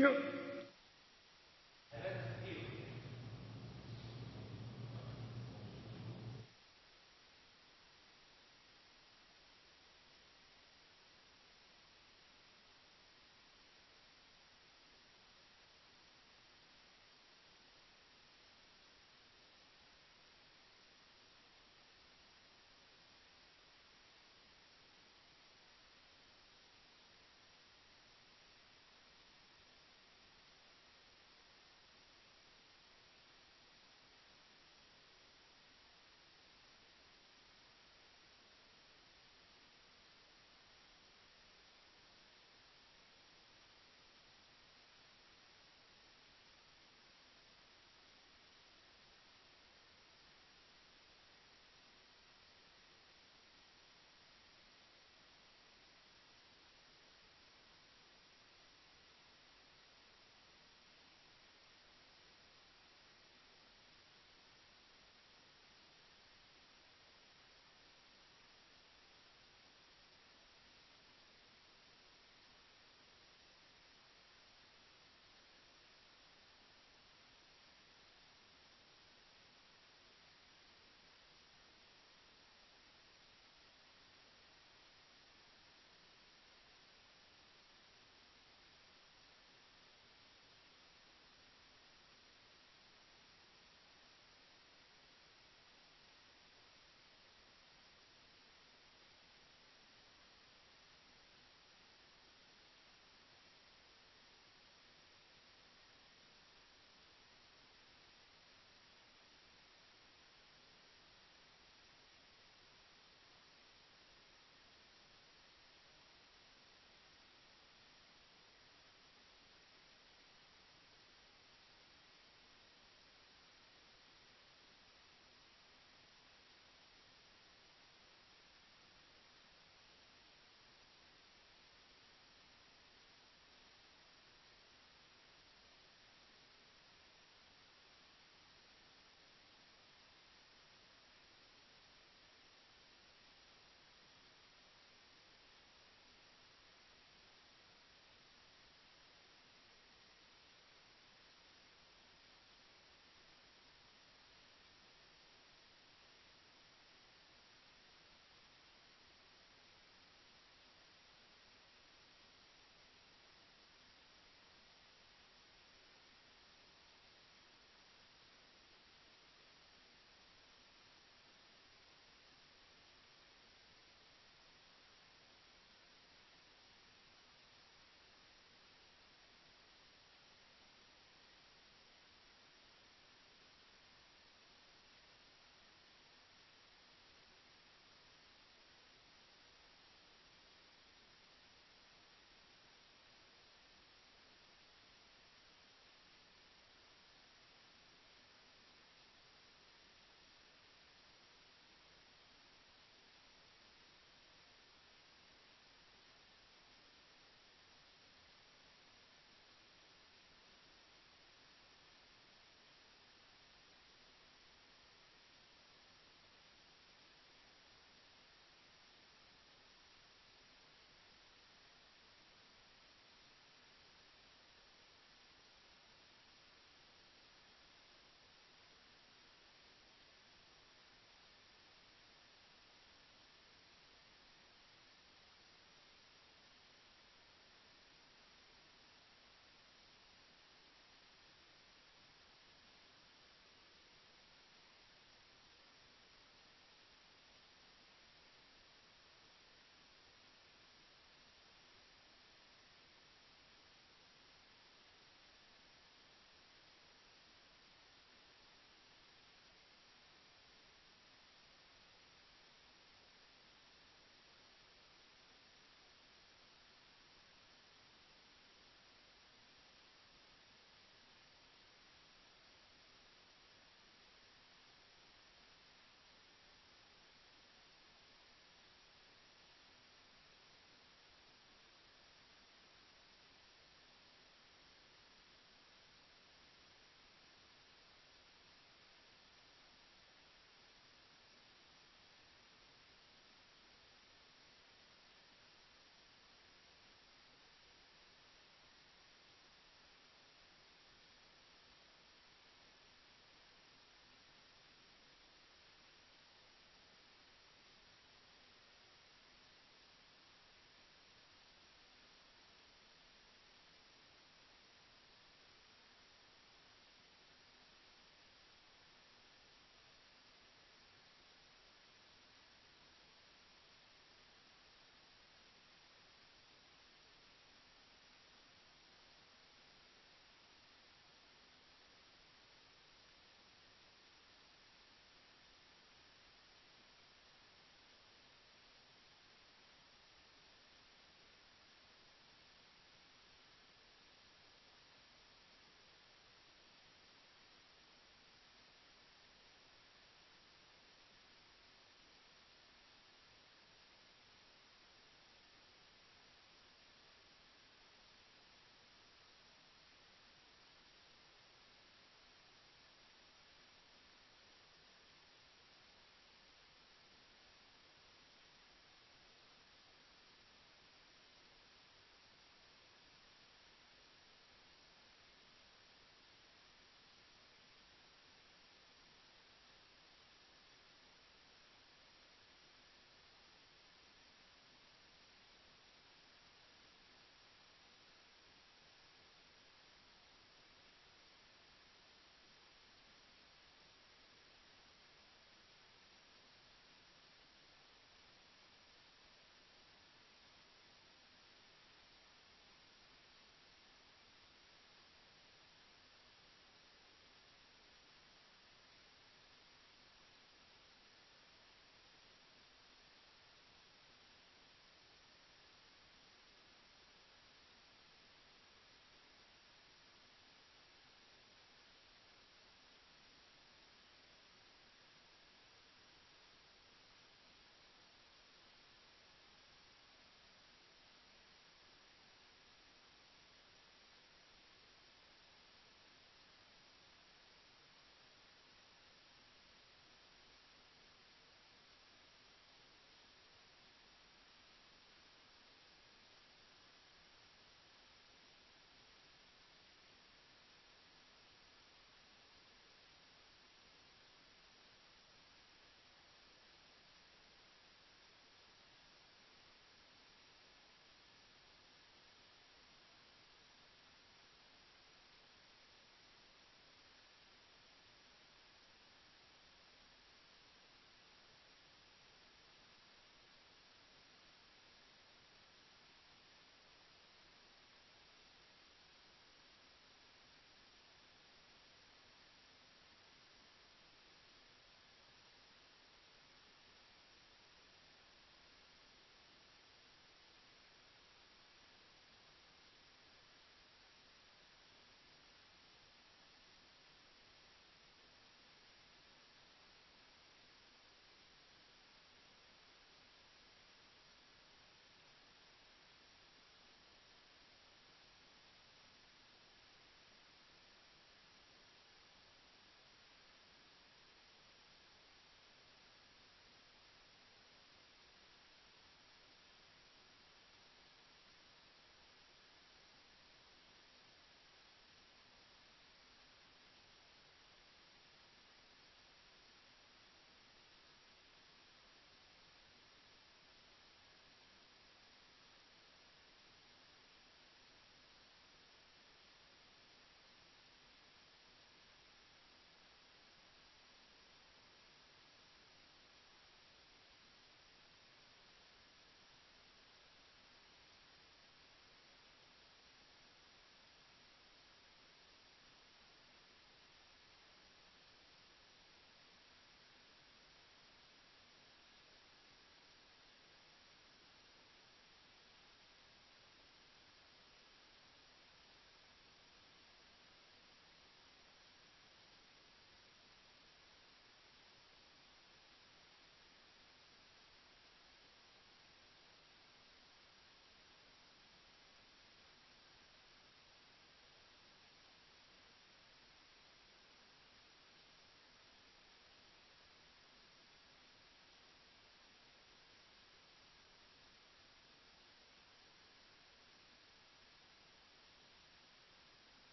Ja.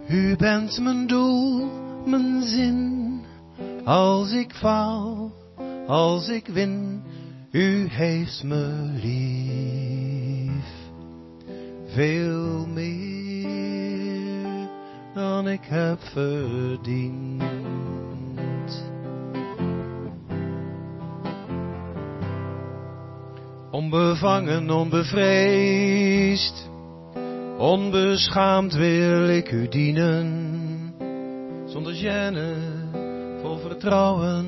U bent mijn doel, mijn zin. Als ik faal, als ik win, u heeft me lief. Veel meer dan ik heb verdiend. Onbevangen, onbevreesd, onbeschaamd wil ik u dienen. Zonder gêne, vol vertrouwen,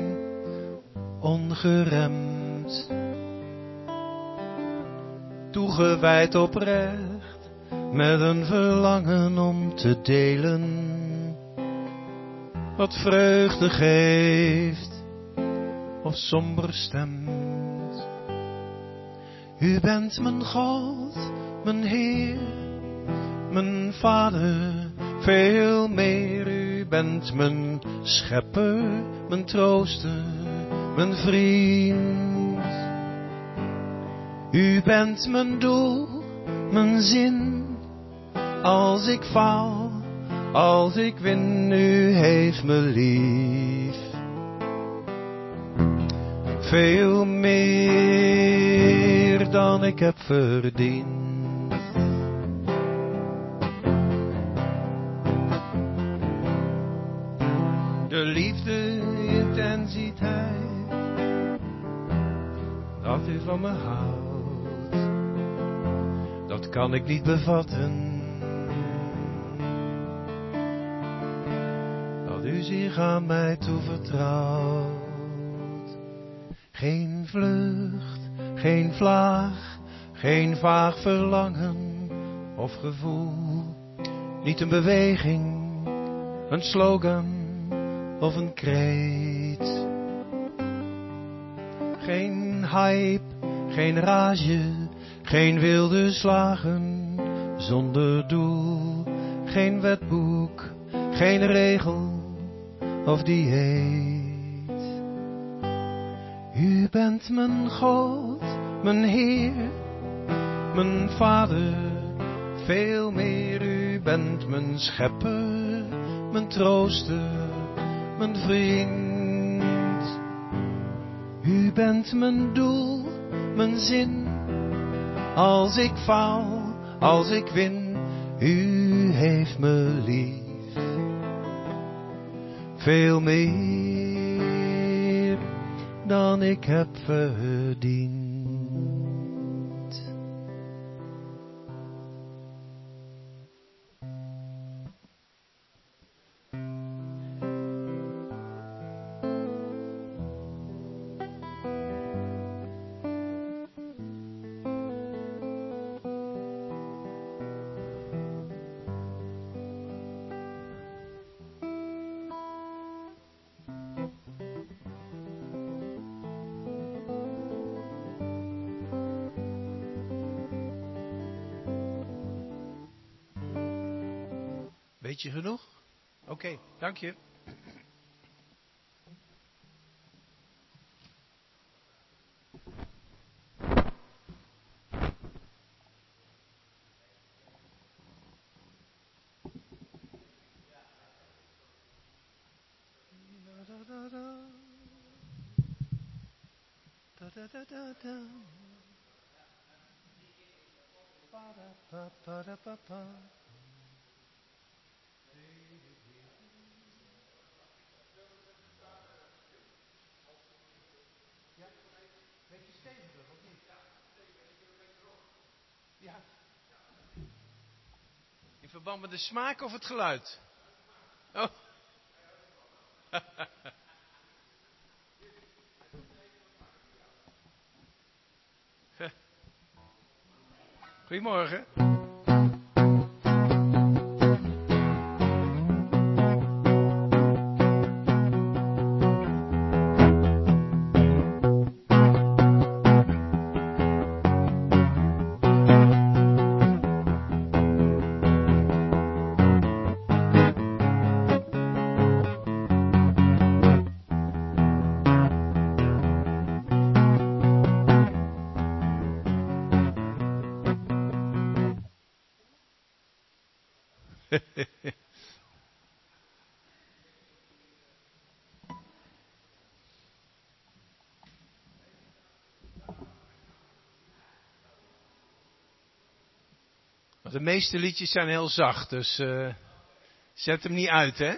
ongeremd. Toegewijd oprecht, met een verlangen om te delen. Wat vreugde geeft, of somber stemt. U bent mijn God, mijn Heer, mijn Vader, veel meer. U bent mijn schepper, mijn trooster, mijn vriend. U bent mijn doel, mijn zin. Als ik faal, als ik win, u heeft me lief. Veel meer dan ik heb verdiend. De liefde, intensiteit, dat u van me houdt, dat kan ik niet bevatten. Dat u zich aan mij toevertrouwt. Geen vlucht, geen vlaag, geen vaag verlangen of gevoel. Niet een beweging, een slogan of een kreet. Geen hype, geen rage, geen wilde slagen zonder doel. Geen wetboek, geen regel of dieet. U bent mijn God, mijn Heer, mijn Vader, veel meer. U bent mijn schepper, mijn trooster, mijn vriend. U bent mijn doel, mijn zin. Als ik faal, als ik win, u heeft me lief. Veel meer dan ik heb verdiend. Weet je genoeg? Oké, dank je. In verband met de smaak of het geluid? Oh. Goedemorgen. De meeste liedjes zijn heel zacht, dus zet hem niet uit, hè?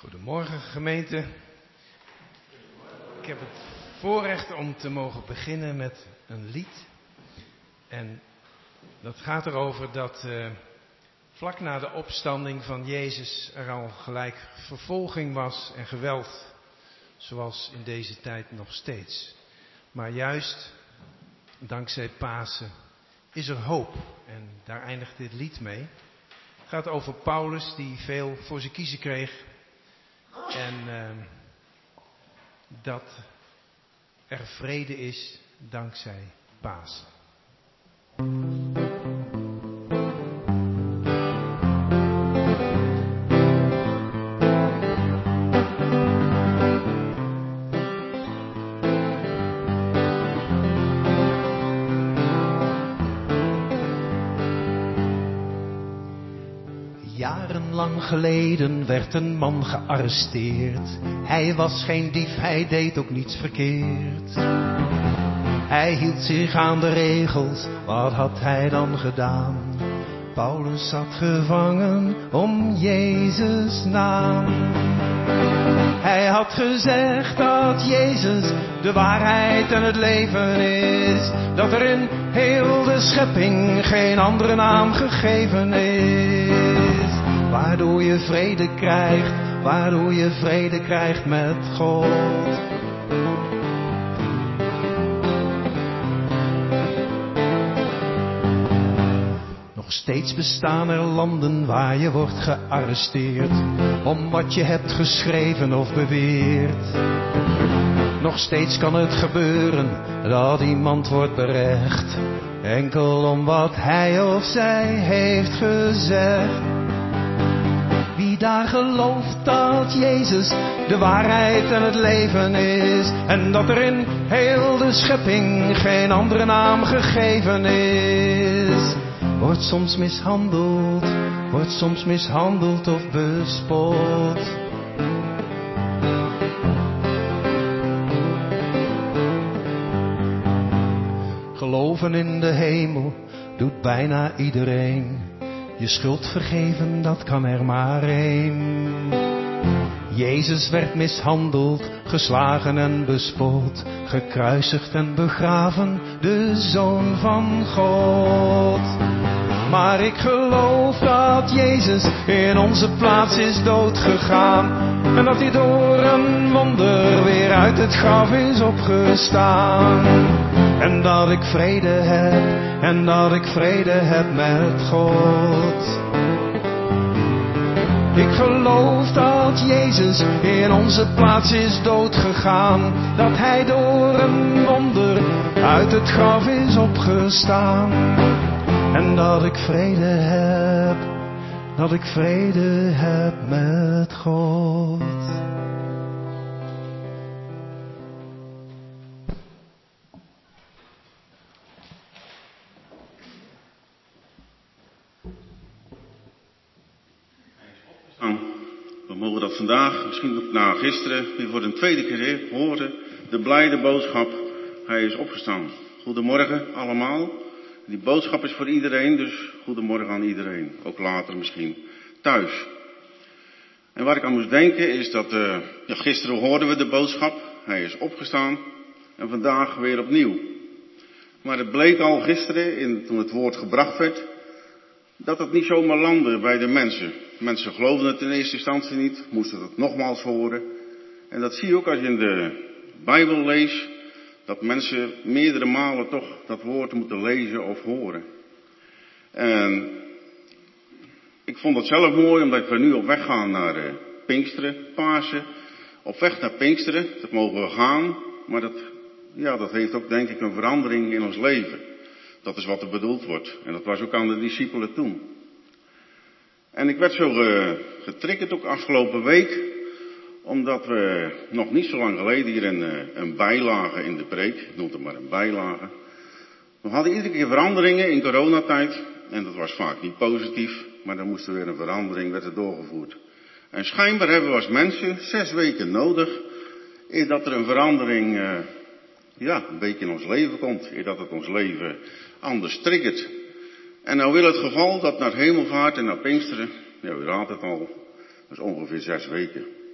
Goedemorgen gemeente. Ik heb het voorrecht om te mogen beginnen met een lied. En dat gaat erover dat vlak na de opstanding van Jezus er al gelijk vervolging was en geweld. Zoals in deze tijd nog steeds. Maar juist dankzij Pasen is er hoop. En daar eindigt dit lied mee. Het gaat over Paulus die veel voor zijn kiezen kreeg. En dat er vrede is dankzij Pasen. Jarenlang geleden werd een man gearresteerd. Hij was geen dief, hij deed ook niets verkeerd. Hij hield zich aan de regels, wat had hij dan gedaan? Paulus zat gevangen om Jezus' naam. Hij had gezegd dat Jezus de waarheid en het leven is. Dat er in heel de schepping geen andere naam gegeven is. Waardoor je vrede krijgt met God. Nog steeds bestaan er landen waar je wordt gearresteerd. Om wat je hebt geschreven of beweerd. Nog steeds kan het gebeuren dat iemand wordt berecht. Enkel om wat hij of zij heeft gezegd. Wie daar gelooft dat Jezus de waarheid en het leven is. En dat er in heel de schepping geen andere naam gegeven is. Wordt soms mishandeld of bespot. Geloven in de hemel doet bijna iedereen. Je schuld vergeven, dat kan er maar één. Jezus werd mishandeld, geslagen en bespot. Gekruisigd en begraven, de Zoon van God. Maar ik geloof dat Jezus in onze plaats is doodgegaan. En dat hij door een wonder weer uit het graf is opgestaan. En dat ik vrede heb met God. Ik geloof dat Jezus in onze plaats is doodgegaan. Dat hij door een wonder uit het graf is opgestaan. En dat ik vrede heb met God. We mogen dat vandaag, misschien ook na gisteren, weer voor een tweede keer horen. De blijde boodschap, hij is opgestaan. Goedemorgen allemaal. Die boodschap is voor iedereen, dus goedemorgen aan iedereen. Ook later misschien thuis. En waar ik aan moest denken is dat, gisteren hoorden we de boodschap, hij is opgestaan. En vandaag weer opnieuw. Maar het bleek al gisteren, toen het woord gebracht werd, dat het niet zomaar landde bij de mensen. Mensen geloofden het in eerste instantie niet, moesten het nogmaals horen. En dat zie je ook als je in de Bijbel leest, dat mensen meerdere malen toch dat woord moeten lezen of horen. En ik vond het zelf mooi, omdat we nu op weg gaan naar Pinksteren, Pasen. Op weg naar Pinksteren, dat mogen we gaan, maar dat heeft ook denk ik een verandering in ons leven. Dat is wat er bedoeld wordt. En dat was ook aan de discipelen toen. En ik werd zo getriggerd ook afgelopen week, omdat we nog niet zo lang geleden hier een bijlage in de preek, ik noem het maar een bijlage. We hadden iedere keer veranderingen in coronatijd, en dat was vaak niet positief, maar dan moest er weer een verandering, werd er doorgevoerd. En schijnbaar hebben we als mensen 6 weken nodig, eer dat er een verandering een beetje in ons leven komt, eer dat het ons leven anders triggert. En nou wil het geval dat naar Hemelvaart en naar Pinksteren, u raadt het al, dat is ongeveer 6 weken.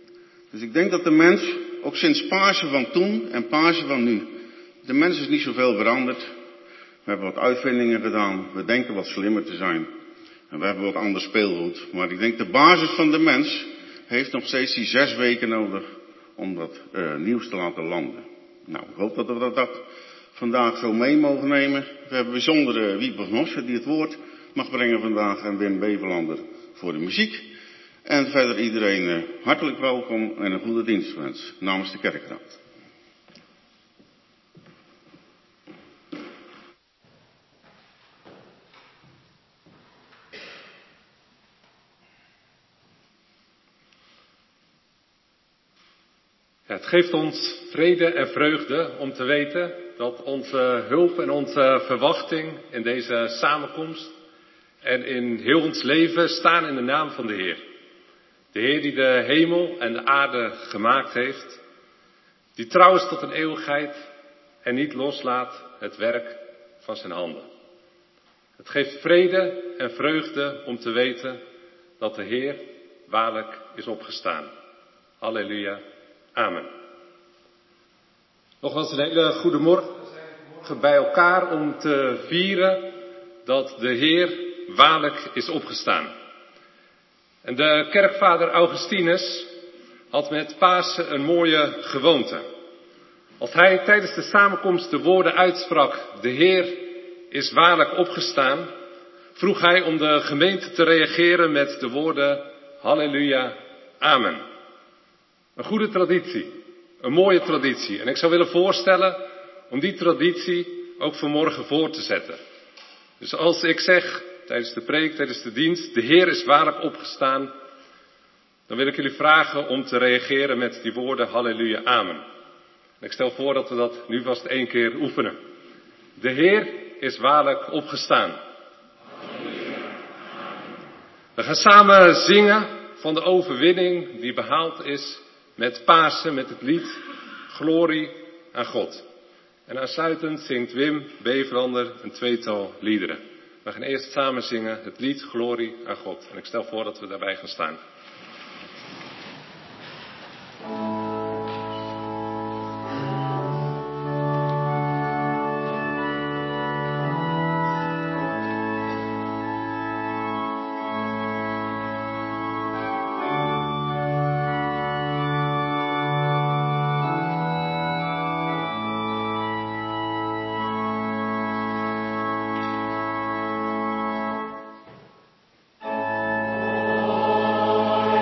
Dus ik denk dat de mens, ook sinds Pasen van toen en Pasen van nu, de mens is niet zoveel veranderd. We hebben wat uitvindingen gedaan, we denken wat slimmer te zijn. En we hebben wat ander speelgoed. Maar ik denk de basis van de mens heeft nog steeds die 6 weken nodig om dat nieuws te laten landen. Nou, ik hoop dat we dat vandaag zo mee mogen nemen. We hebben bijzondere Wiep van Nossen die het woord mag brengen vandaag en Wim Bevelander voor de muziek. En verder iedereen hartelijk welkom en een goede dienstwens namens de kerkraad. Het geeft ons vrede en vreugde om te weten dat onze hulp en onze verwachting in deze samenkomst en in heel ons leven staan in de naam van de Heer. De Heer die de hemel en de aarde gemaakt heeft, die trouw is tot een eeuwigheid en niet loslaat het werk van zijn handen. Het geeft vrede en vreugde om te weten dat de Heer waarlijk is opgestaan. Halleluja. Amen. Nogmaals een hele goede morgen. We zijn vanmorgen bij elkaar om te vieren dat de Heer waarlijk is opgestaan. En de kerkvader Augustinus had met Pasen een mooie gewoonte. Als hij tijdens de samenkomst de woorden uitsprak, de Heer is waarlijk opgestaan, vroeg hij om de gemeente te reageren met de woorden Halleluja, Amen. Een goede traditie, een mooie traditie. En ik zou willen voorstellen om die traditie ook vanmorgen voor te zetten. Dus als ik zeg tijdens de preek, tijdens de dienst, de Heer is waarlijk opgestaan, dan wil ik jullie vragen om te reageren met die woorden Halleluja, Amen. En ik stel voor dat we dat nu vast 1 keer oefenen. De Heer is waarlijk opgestaan. Halleluja, Amen. We gaan samen zingen van de overwinning die behaald is met Pasen, met het lied Glorie aan God. En aansluitend zingt Wim Bevelander een 2-tal liederen. We gaan eerst samen zingen het lied Glorie aan God. En ik stel voor dat we daarbij gaan staan. Gloria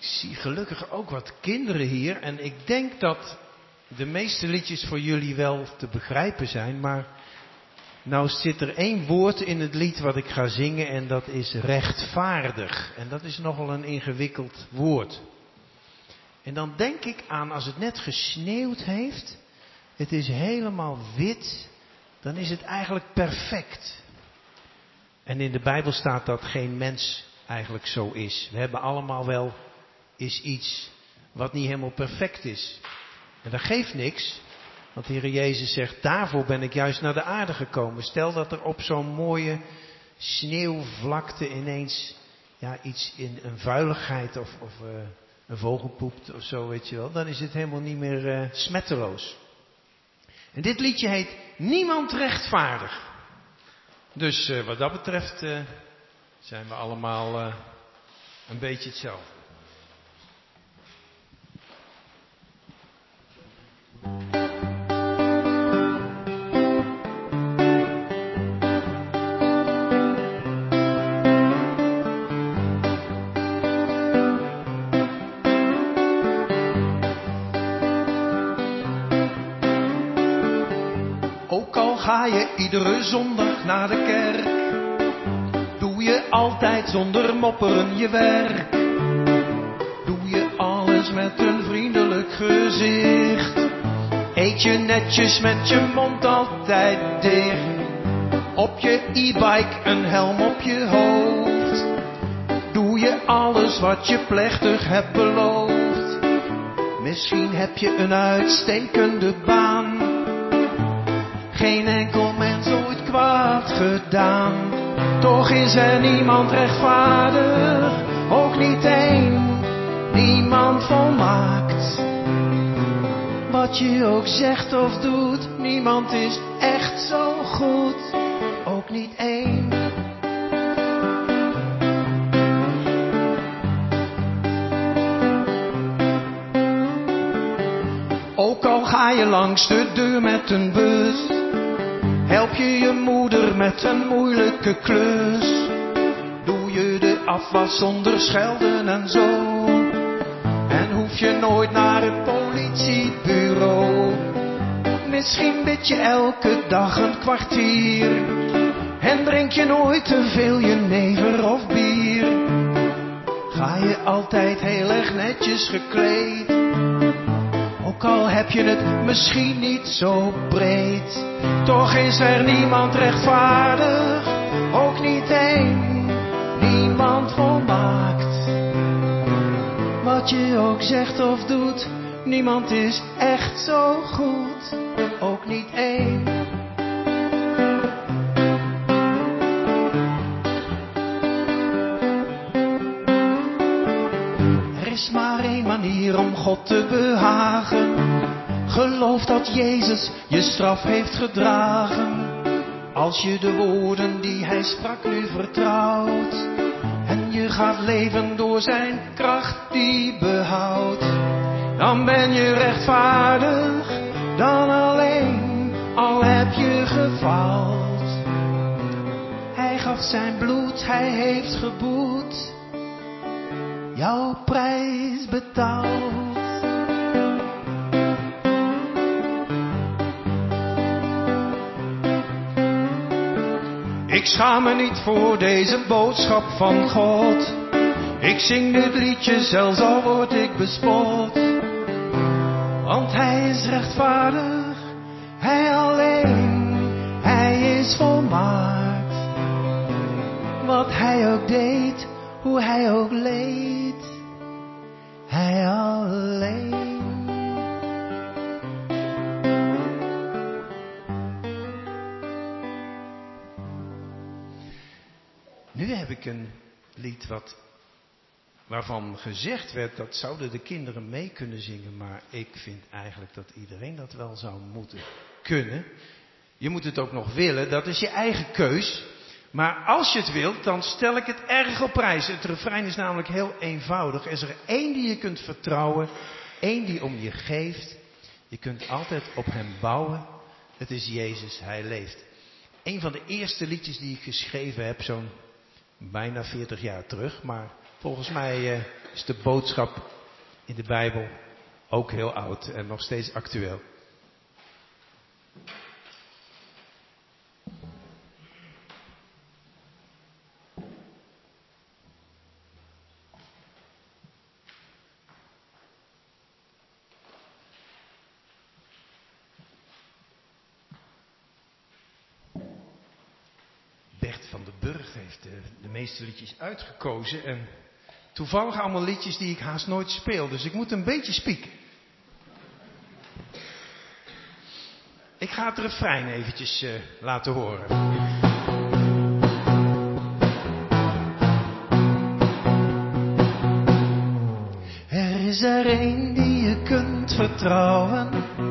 Ik zie gelukkig ook wat kinderen hier. En ik denk dat de meeste liedjes voor jullie wel te begrijpen zijn. Maar nou zit er één woord in het lied wat ik ga zingen. En dat is rechtvaardig. En dat is nogal een ingewikkeld woord. En dan denk ik aan als het net gesneeuwd heeft. Het is helemaal wit. Dan is het eigenlijk perfect. En in de Bijbel staat dat geen mens eigenlijk zo is. We hebben allemaal wel eens iets wat niet helemaal perfect is. En dat geeft niks. Want de Heer Jezus zegt, daarvoor ben ik juist naar de aarde gekomen. Stel dat er op zo'n mooie sneeuwvlakte ineens iets in een vuiligheid of een vogel poept of zo, weet je wel. Dan is het helemaal niet meer smetteloos. En dit liedje heet Niemand rechtvaardig. Dus wat dat betreft zijn we allemaal een beetje hetzelfde. Ook al ga je iedere zondag naar de kerk, doe je altijd zonder mopperen je werk. Doe je alles met een vriendelijk gezicht. Eet je netjes met je mond altijd dicht. Op je e-bike een helm op je hoofd. Doe je alles wat je plechtig hebt beloofd. Misschien heb je een uitstekende baan. Geen enkel mens ooit kwaad gedaan. Toch is er niemand rechtvaardig. Ook niet één. Niemand volmaakt. Wat je ook zegt of doet. Niemand is echt zo goed. Ook niet één. Ook al ga je langs de deur met een bus. Help je je moeder met een moeilijke klus. Doe je de afwas zonder schelden en zo. En hoef je nooit naar het politiebureau. Misschien bid je elke dag een kwartier. En drink je nooit te veel jenever of bier. Ga je altijd heel erg netjes gekleed. Ook al heb je het misschien niet zo breed. Toch is er niemand rechtvaardig. Ook niet één. Niemand volmaakt. Wat je ook zegt of doet. Niemand is echt zo goed. Ook niet één. Er is maar één manier om God te behagen. Geloof dat Jezus je straf heeft gedragen. Als je de woorden die hij sprak nu vertrouwt. En je gaat leven door zijn kracht die behoudt. Dan ben je rechtvaardig dan alleen, al heb je gefaald. Hij gaf zijn bloed, hij heeft geboet. Jouw prijs betaald. Ik schaam me niet voor deze boodschap van God. Ik zing dit liedje zelfs al word ik bespot. Want hij is rechtvaardig, hij alleen, hij is volmaakt. Wat hij ook deed, hoe hij ook leed, hij alleen. Nu heb ik een lied waarvan gezegd werd dat zouden de kinderen mee kunnen zingen, maar ik vind eigenlijk dat iedereen dat wel zou moeten kunnen. Je moet het ook nog willen, dat is je eigen keus. Maar als je het wilt, dan stel ik het erg op prijs. Het refrein is namelijk heel eenvoudig. Er is er één die je kunt vertrouwen, één die om je geeft. Je kunt altijd op hem bouwen. Het is Jezus, hij leeft. Een van de eerste liedjes die ik geschreven heb, zo'n bijna 40 jaar terug, maar Volgens mij is de boodschap in de Bijbel ook heel oud en nog steeds actueel. Bert van den Burg heeft de meeste liedjes uitgekozen en toevallig allemaal liedjes die ik haast nooit speel, dus ik moet een beetje spieken. Ik ga het refrein eventjes laten horen. Er is er één die je kunt vertrouwen,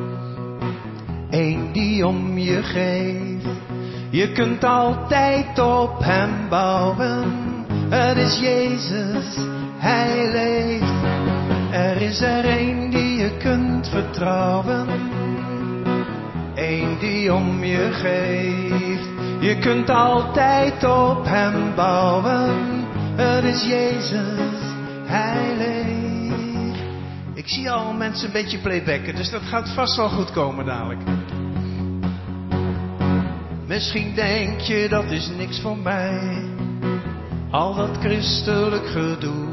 één die om je geeft. Je kunt altijd op hem bouwen. Het is Jezus, hij leeft. Er is er één die je kunt vertrouwen, één die om je geeft. Je kunt altijd op hem bouwen. Het is Jezus, hij leeft. Ik zie al mensen een beetje playbacken, dus dat gaat vast wel goed komen dadelijk. Misschien denk je dat is niks voor mij, al dat christelijk gedoe.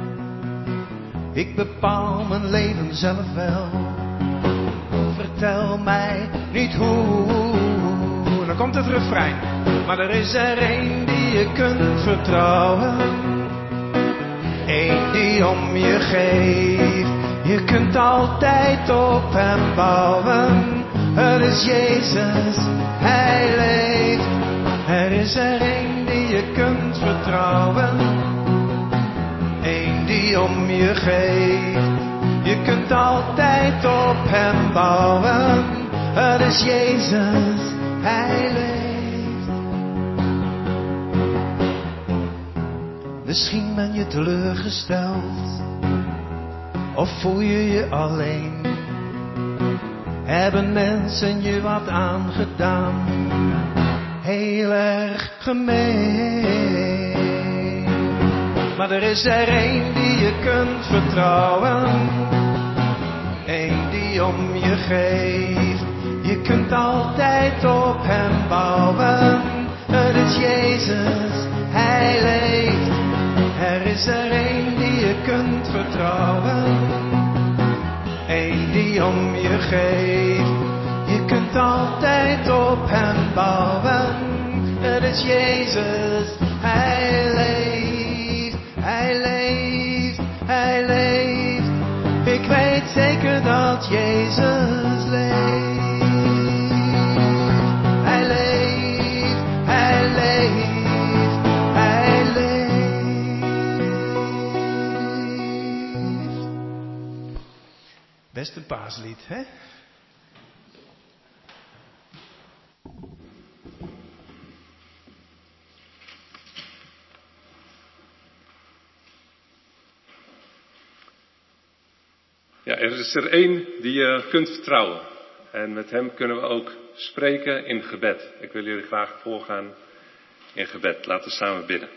Ik bepaal mijn leven zelf wel, vertel mij niet hoe. Dan komt het refrein. Maar er is er één die je kunt vertrouwen, één die om je geeft. Je kunt altijd op hem bouwen. Het is Jezus, hij leeft. Er is er één die je kunt vertrouwen, één die om je geeft. Je kunt altijd op hem bouwen. Het is Jezus, hij leeft. Misschien ben je teleurgesteld, of voel je je alleen. Hebben mensen je wat aangedaan, heel erg gemeen. Maar er is er één die je kunt vertrouwen, één die om je geeft. Je kunt altijd op hem bouwen. Het is Jezus, hij leeft. Er is er één die je kunt vertrouwen, één die om je geeft. Je kunt altijd op hem bouwen. Het is Jezus, hij leeft. Hij leeft, hij leeft. Ik weet zeker dat Jezus leeft. Hij leeft, hij leeft, hij leeft. Best een paaslied, hè? Ja, er is er één die je kunt vertrouwen. En met hem kunnen we ook spreken in gebed. Ik wil jullie graag voorgaan in gebed. Laten we samen bidden.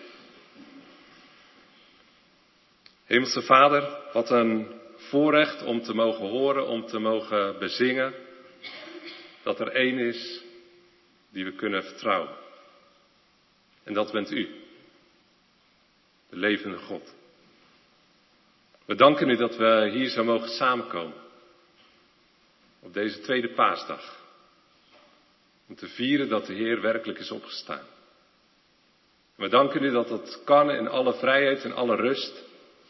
Hemelse Vader, wat een voorrecht om te mogen horen, om te mogen bezingen, dat er één is die we kunnen vertrouwen. En dat bent u, de levende God. We danken u dat we hier zo mogen samenkomen. Op deze tweede paasdag. Om te vieren dat de Heer werkelijk is opgestaan. We danken u dat dat kan in alle vrijheid en alle rust.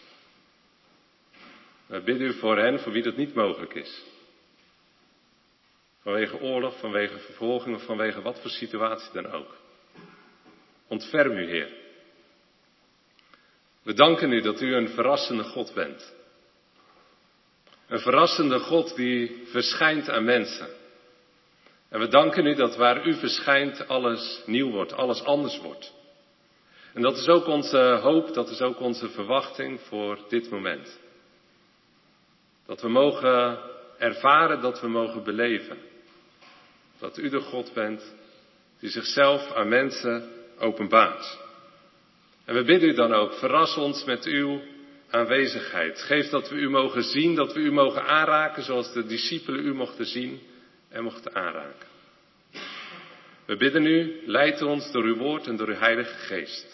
We bidden u voor hen voor wie dat niet mogelijk is. Vanwege oorlog, vanwege vervolging of vanwege wat voor situatie dan ook. Ontferm u, Heer. We danken u dat u een verrassende God bent. Een verrassende God die verschijnt aan mensen. En we danken u dat waar u verschijnt alles nieuw wordt, alles anders wordt. En dat is ook onze hoop, dat is ook onze verwachting voor dit moment. Dat we mogen ervaren, dat we mogen beleven. Dat u de God bent die zichzelf aan mensen openbaart. En we bidden u dan ook, verras ons met uw aanwezigheid. Geef dat we u mogen zien, dat we u mogen aanraken zoals de discipelen u mochten zien en mochten aanraken. We bidden u, leid ons door uw woord en door uw Heilige Geest.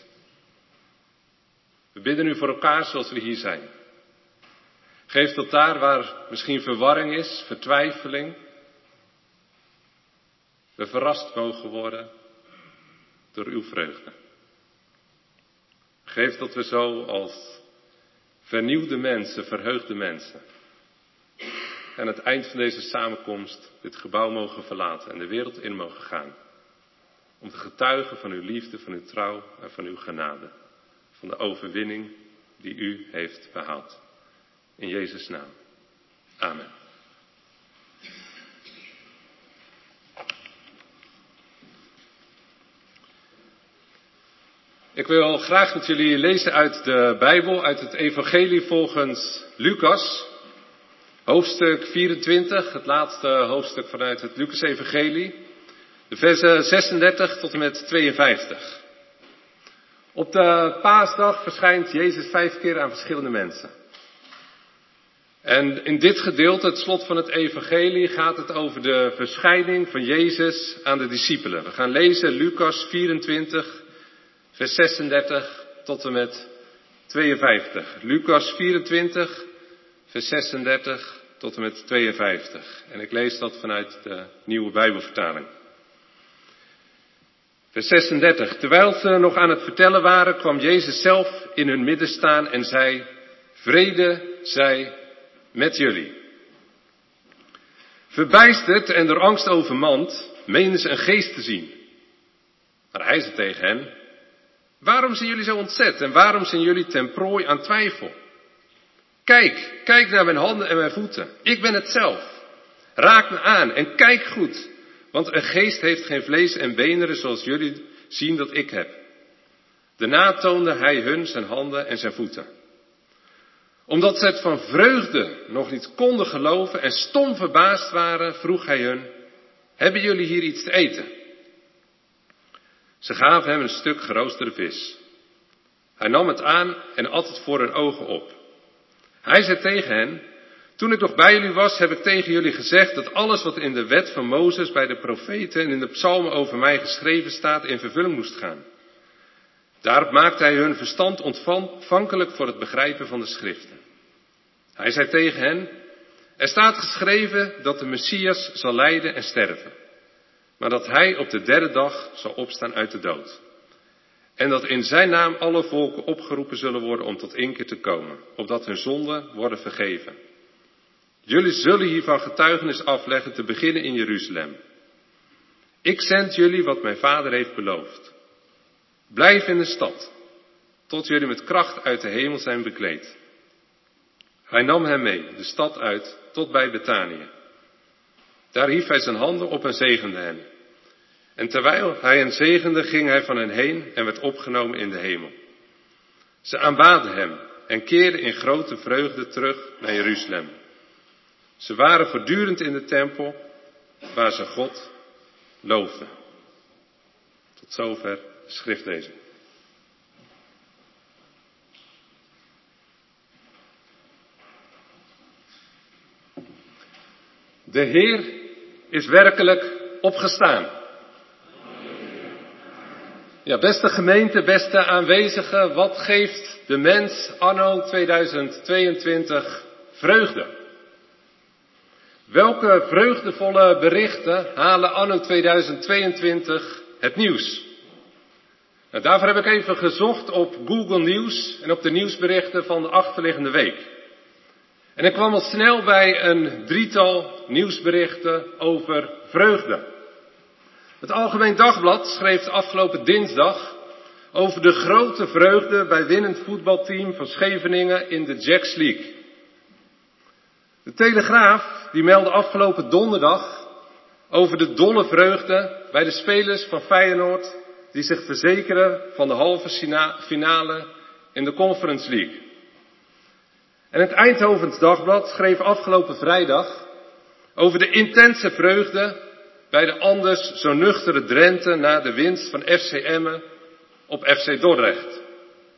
We bidden u voor elkaar zoals we hier zijn. Geef dat daar waar misschien verwarring is, vertwijfeling, we verrast mogen worden door uw vreugde. Geef dat we zo als vernieuwde mensen, verheugde mensen, aan het eind van deze samenkomst dit gebouw mogen verlaten en de wereld in mogen gaan. Om te getuigen van uw liefde, van uw trouw en van uw genade. Van de overwinning die u heeft behaald. In Jezus' naam. Amen. Ik wil graag met jullie lezen uit de Bijbel, uit het Evangelie volgens Lucas. Hoofdstuk 24, het laatste hoofdstuk vanuit het Lucas-evangelie. De versen 36 tot en met 52. Op de paasdag verschijnt Jezus 5 keer aan verschillende mensen. En in dit gedeelte, het slot van het evangelie, gaat het over de verschijning van Jezus aan de discipelen. We gaan lezen Lucas 24, vers 36 tot en met 52. Lucas 24, vers 36 tot en met 52. En ik lees dat vanuit de Nieuwe Bijbelvertaling. Vers 36. Terwijl ze nog aan het vertellen waren, kwam Jezus zelf in hun midden staan en zei, vrede zij met jullie. Verbijsterd en door angst overmand, meenden ze een geest te zien. Maar hij zei tegen hen, waarom zijn jullie zo ontzet en waarom zijn jullie ten prooi aan twijfel? Kijk naar mijn handen en mijn voeten. Ik ben het zelf. Raak me aan en kijk goed. Want een geest heeft geen vlees en beenderen zoals jullie zien dat ik heb. Daarna toonde hij hun zijn handen en zijn voeten. Omdat ze het van vreugde nog niet konden geloven en stom verbaasd waren, vroeg hij hun, hebben jullie hier iets te eten? Ze gaven hem een stuk geroosterde vis. Hij nam het aan en at het voor hun ogen op. Hij zei tegen hen, toen ik nog bij jullie was, heb ik tegen jullie gezegd dat alles wat in de wet van Mozes, bij de profeten en in de psalmen over mij geschreven staat, in vervulling moest gaan. Daarop maakte hij hun verstand ontvankelijk voor het begrijpen van de schriften. Hij zei tegen hen, er staat geschreven dat de Messias zal lijden en sterven, maar dat hij op de derde dag zal opstaan uit de dood. En dat in zijn naam alle volken opgeroepen zullen worden om tot inkeer te komen, opdat hun zonden worden vergeven. Jullie zullen hiervan getuigenis afleggen, te beginnen in Jeruzalem. Ik zend jullie wat mijn vader heeft beloofd. Blijf in de stad, tot jullie met kracht uit de hemel zijn bekleed. Hij nam hem mee, de stad uit, tot bij Betanië. Daar hief hij zijn handen op en zegende hen. En terwijl hij hen zegende, ging hij van hen heen en werd opgenomen in de hemel. Ze aanbaden hem en keerden in grote vreugde terug naar Jeruzalem. Ze waren voortdurend in de tempel, waar ze God loofden. Tot zover de schriftlezing. De Heer is werkelijk opgestaan. Ja, beste gemeente, beste aanwezigen, wat geeft de mens anno 2022 vreugde? Welke vreugdevolle berichten halen anno 2022 het nieuws? Nou, daarvoor heb ik even gezocht op Google Nieuws en op de nieuwsberichten van de achterliggende week. En ik kwam al snel bij een drietal nieuwsberichten over vreugde. Het Algemeen Dagblad schreef afgelopen dinsdag over de grote vreugde bij winnend voetbalteam van Scheveningen in de Jacks League. De Telegraaf die meldde afgelopen donderdag over de dolle vreugde bij de spelers van Feyenoord die zich verzekeren van de halve finale in de Conference League. En het Eindhovens Dagblad schreef afgelopen vrijdag over de intense vreugde bij de anders zo nuchtere Drenthe na de winst van FC Emmen op FC Dordrecht.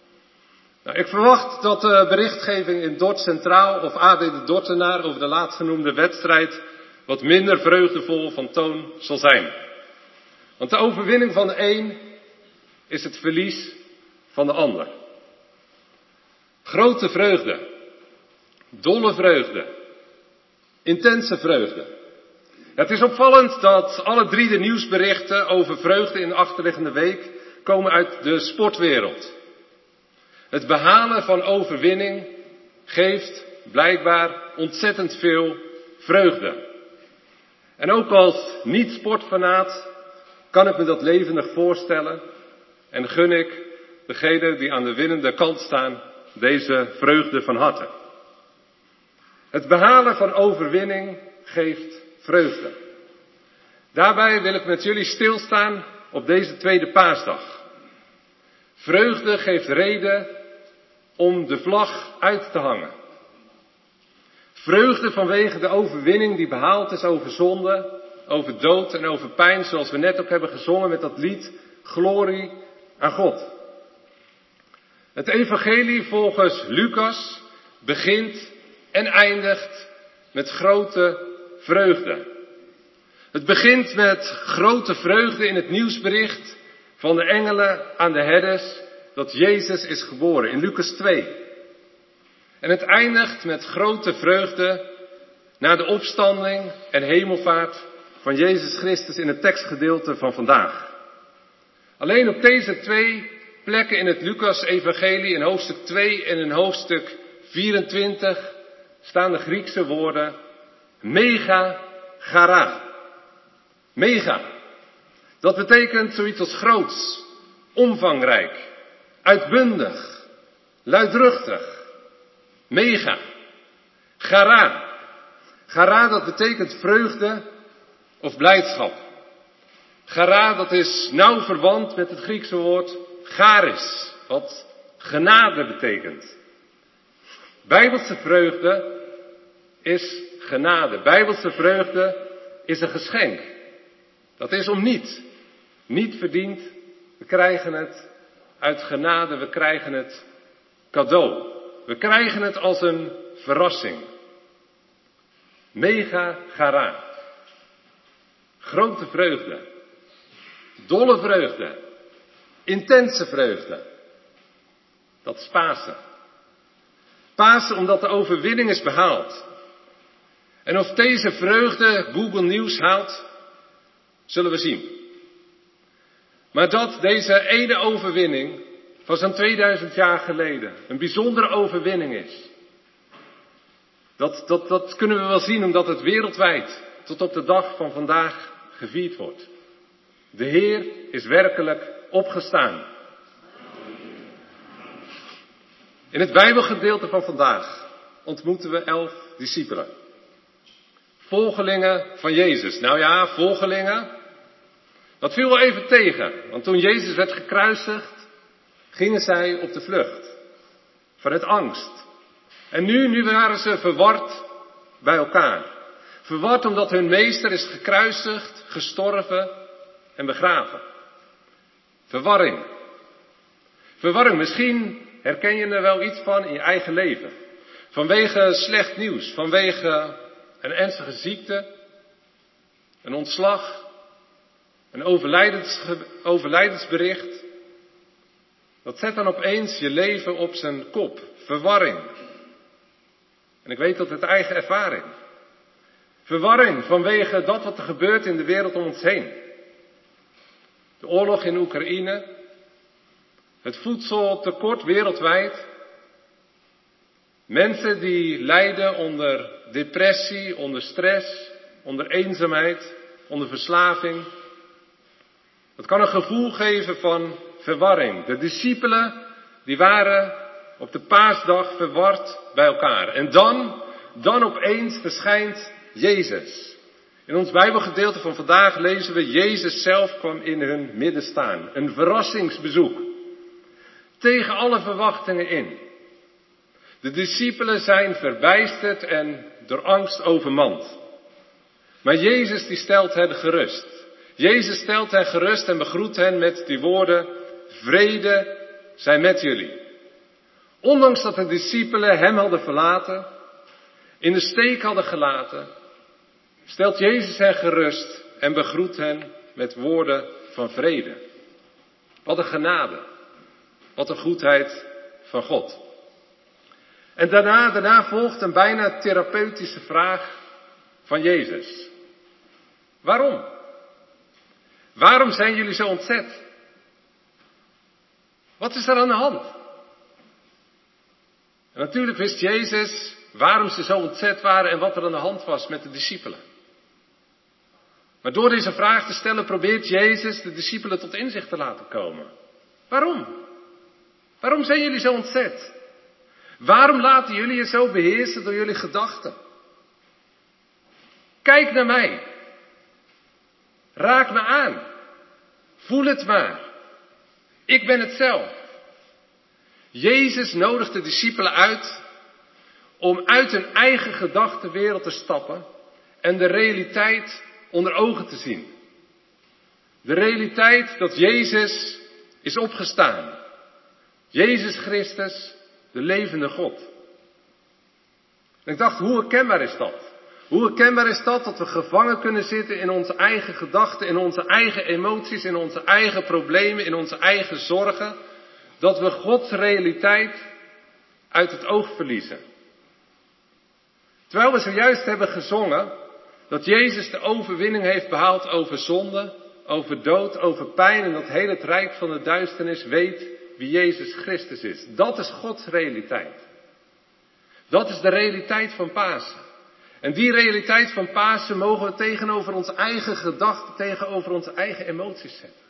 Nou, ik verwacht dat de berichtgeving in Dort Centraal of AD de Dortenaar over de laatstgenoemde wedstrijd wat minder vreugdevol van toon zal zijn. Want de overwinning van de een is het verlies van de ander. Grote vreugde, dolle vreugde, intense vreugde. Het is opvallend dat alle 3 de nieuwsberichten over vreugde in de achterliggende week komen uit de sportwereld. Het behalen van overwinning geeft blijkbaar ontzettend veel vreugde. En ook als niet-sportfanaat kan ik me dat levendig voorstellen en gun ik degenen die aan de winnende kant staan deze vreugde van harte. Het behalen van overwinning geeft vreugde. Daarbij wil ik met jullie stilstaan op deze tweede paasdag. Vreugde geeft reden om de vlag uit te hangen. Vreugde vanwege de overwinning die behaald is over zonde, over dood en over pijn, zoals we net ook hebben gezongen met dat lied Glorie aan God. Het evangelie volgens Lucas begint en eindigt met grote vreugde. Het begint met grote vreugde in het nieuwsbericht van de engelen aan de herders dat Jezus is geboren in Lucas 2. En het eindigt met grote vreugde na de opstanding en hemelvaart van Jezus Christus in het tekstgedeelte van vandaag. Alleen op deze 2 plekken in het Lucas-evangelie, in hoofdstuk 2 en in hoofdstuk 24, staan de Griekse woorden mega chara. Mega. Dat betekent zoiets als groots, omvangrijk, uitbundig, luidruchtig. Mega. Chara. Chara, dat betekent vreugde of blijdschap. Chara, dat is nauw verwant met het Griekse woord charis, wat genade betekent. Bijbelse vreugde is genade. Bijbelse vreugde is een geschenk. Dat is om niet verdiend. We krijgen het uit genade, we krijgen het cadeau. We krijgen het als een verrassing. Mega chara. Grote vreugde. Dolle vreugde. Intense vreugde. Dat is Pasen. Pasen omdat de overwinning is behaald. En of deze vreugde Google Nieuws haalt, zullen we zien. Maar dat deze ene overwinning van zo'n 2000 jaar geleden een bijzondere overwinning is. Dat kunnen we wel zien omdat het wereldwijd tot op de dag van vandaag gevierd wordt. De Heer is werkelijk opgestaan. In het Bijbelgedeelte van vandaag ontmoeten we 11 discipelen. Volgelingen van Jezus. Nou ja, volgelingen. Dat viel wel even tegen. Want toen Jezus werd gekruisigd, gingen zij op de vlucht. Vanuit angst. En nu waren ze verward bij elkaar. Verward omdat hun meester is gekruisigd, gestorven en begraven. Verwarring. Verwarring. Misschien herken je er wel iets van in je eigen leven. Vanwege slecht nieuws. Vanwege een ernstige ziekte. Een ontslag. Een overlijdensbericht. Dat zet dan opeens je leven op zijn kop. Verwarring. En ik weet dat uit eigen ervaring. Verwarring vanwege dat wat er gebeurt in de wereld om ons heen. De oorlog in Oekraïne. Het voedseltekort wereldwijd. Mensen die lijden onder depressie, onder stress, onder eenzaamheid, onder verslaving. Dat kan een gevoel geven van verwarring. De discipelen die waren op de paasdag verward bij elkaar. En dan opeens verschijnt Jezus. In ons Bijbelgedeelte van vandaag lezen we Jezus zelf kwam in hun midden staan. Een verrassingsbezoek. Tegen alle verwachtingen in. De discipelen zijn verbijsterd en door angst overmand. Maar Jezus die stelt hen gerust. Jezus stelt hen gerust en begroet hen met die woorden: vrede zij met jullie. Ondanks dat de discipelen hem hadden verlaten, in de steek hadden gelaten, stelt Jezus hen gerust en begroet hen met woorden van vrede. Wat een genade, wat een goedheid van God. En daarna volgt een bijna therapeutische vraag van Jezus. Waarom? Waarom zijn jullie zo ontzet? Wat is er aan de hand? En natuurlijk wist Jezus waarom ze zo ontzet waren en wat er aan de hand was met de discipelen. Maar door deze vraag te stellen probeert Jezus de discipelen tot inzicht te laten komen. Waarom? Waarom zijn jullie zo ontzet? Waarom laten jullie je zo beheersen door jullie gedachten? Kijk naar mij. Raak me aan. Voel het maar. Ik ben het zelf. Jezus nodigt de discipelen uit om uit hun eigen gedachtenwereld te stappen en de realiteit onder ogen te zien. De realiteit dat Jezus is opgestaan. Jezus Christus, de levende God. En ik dacht, hoe herkenbaar is dat? Hoe herkenbaar is dat we gevangen kunnen zitten in onze eigen gedachten, in onze eigen emoties, in onze eigen problemen, in onze eigen zorgen. Dat we Gods realiteit uit het oog verliezen. Terwijl we zojuist hebben gezongen dat Jezus de overwinning heeft behaald over zonde, over dood, over pijn en dat heel het rijk van de duisternis weet wie Jezus Christus is. Dat is Gods realiteit. Dat is de realiteit van Pasen. En die realiteit van Pasen mogen we tegenover onze eigen gedachten, tegenover onze eigen emoties zetten.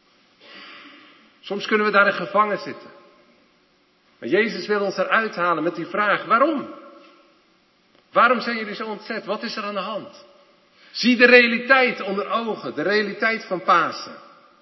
Soms kunnen we daarin gevangen zitten. Maar Jezus wil ons eruit halen met die vraag, waarom? Waarom zijn jullie zo ontzet? Wat is er aan de hand? Zie de realiteit onder ogen, de realiteit van Pasen.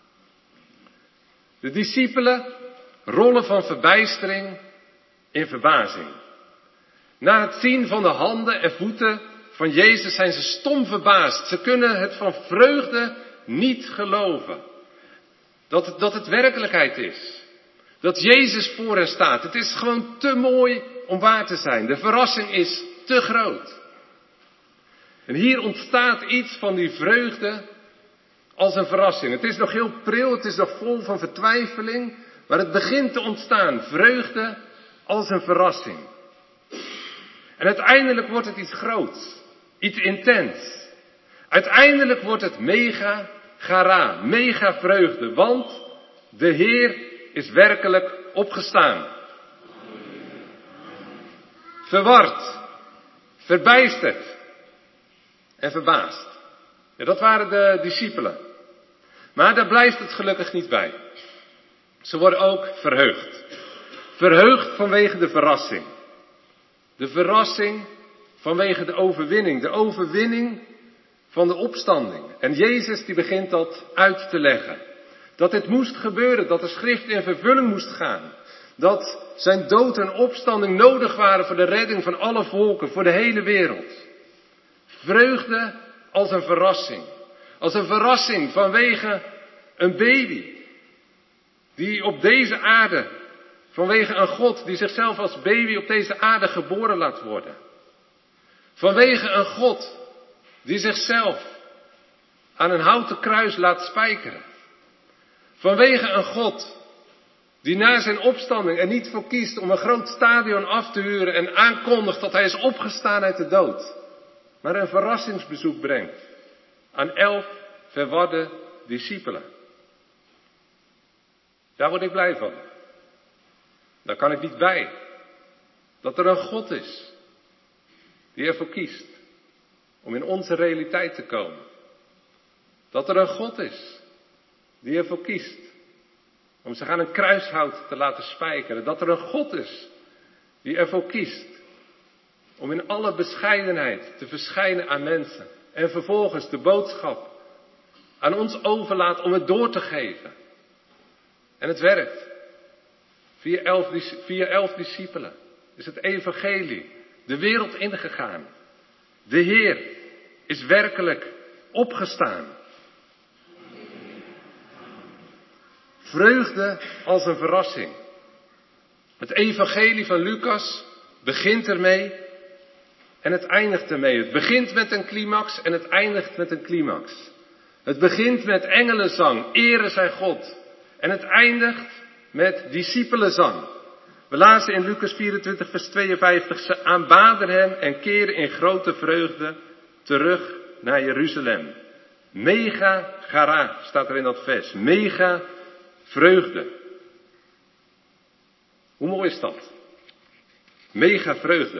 De discipelen rollen van verbijstering in verbazing. Na het zien van de handen en voeten van Jezus zijn ze stom verbaasd. Ze kunnen het van vreugde niet geloven. Dat het werkelijkheid is. Dat Jezus voor hen staat. Het is gewoon te mooi om waar te zijn. De verrassing is te groot. En hier ontstaat iets van die vreugde als een verrassing. Het is nog heel pril, het is nog vol van vertwijfeling. Maar het begint te ontstaan. Vreugde als een verrassing. En uiteindelijk wordt het iets groots. Iets intens. Uiteindelijk wordt het mega chara, mega vreugde. Want de Heer is werkelijk opgestaan. Verward, verbijsterd en verbaasd. Ja, dat waren de discipelen. Maar daar blijft het gelukkig niet bij. Ze worden ook verheugd. Verheugd vanwege de verrassing. De verrassing vanwege de overwinning. De overwinning van de opstanding. En Jezus die begint dat uit te leggen. Dat dit moest gebeuren, dat de schrift in vervulling moest gaan. Dat zijn dood en opstanding nodig waren voor de redding van alle volken, voor de hele wereld. Vreugde als een verrassing. Als een verrassing vanwege een baby. Die op deze aarde, vanwege een God die zichzelf als baby op deze aarde geboren laat worden. Vanwege een God die zichzelf aan een houten kruis laat spijkeren. Vanwege een God die na zijn opstanding er niet voor kiest om een groot stadion af te huren en aankondigt dat hij is opgestaan uit de dood. Maar een verrassingsbezoek brengt aan 11 verwarde discipelen. Daar word ik blij van. Daar kan ik niet bij. Dat er een God is die ervoor kiest om in onze realiteit te komen. Dat er een God is die ervoor kiest om zich aan een kruishout te laten spijkeren. Dat er een God is die ervoor kiest om in alle bescheidenheid te verschijnen aan mensen. En vervolgens de boodschap aan ons overlaat om het door te geven. En het werkt. Via 11 discipelen is het evangelie de wereld ingegaan. De Heer is werkelijk opgestaan. Vreugde als een verrassing. Het evangelie van Lucas begint ermee en het eindigt ermee. Het begint met een climax en het eindigt met een climax. Het begint met engelenzang, ere zij God. En het eindigt met discipelenzang. We lazen in Lucas 24 vers 52, ze aanbaden hem en keren in grote vreugde terug naar Jeruzalem. Mega chara staat er in dat vers. Mega vreugde. Hoe mooi is dat? Mega vreugde.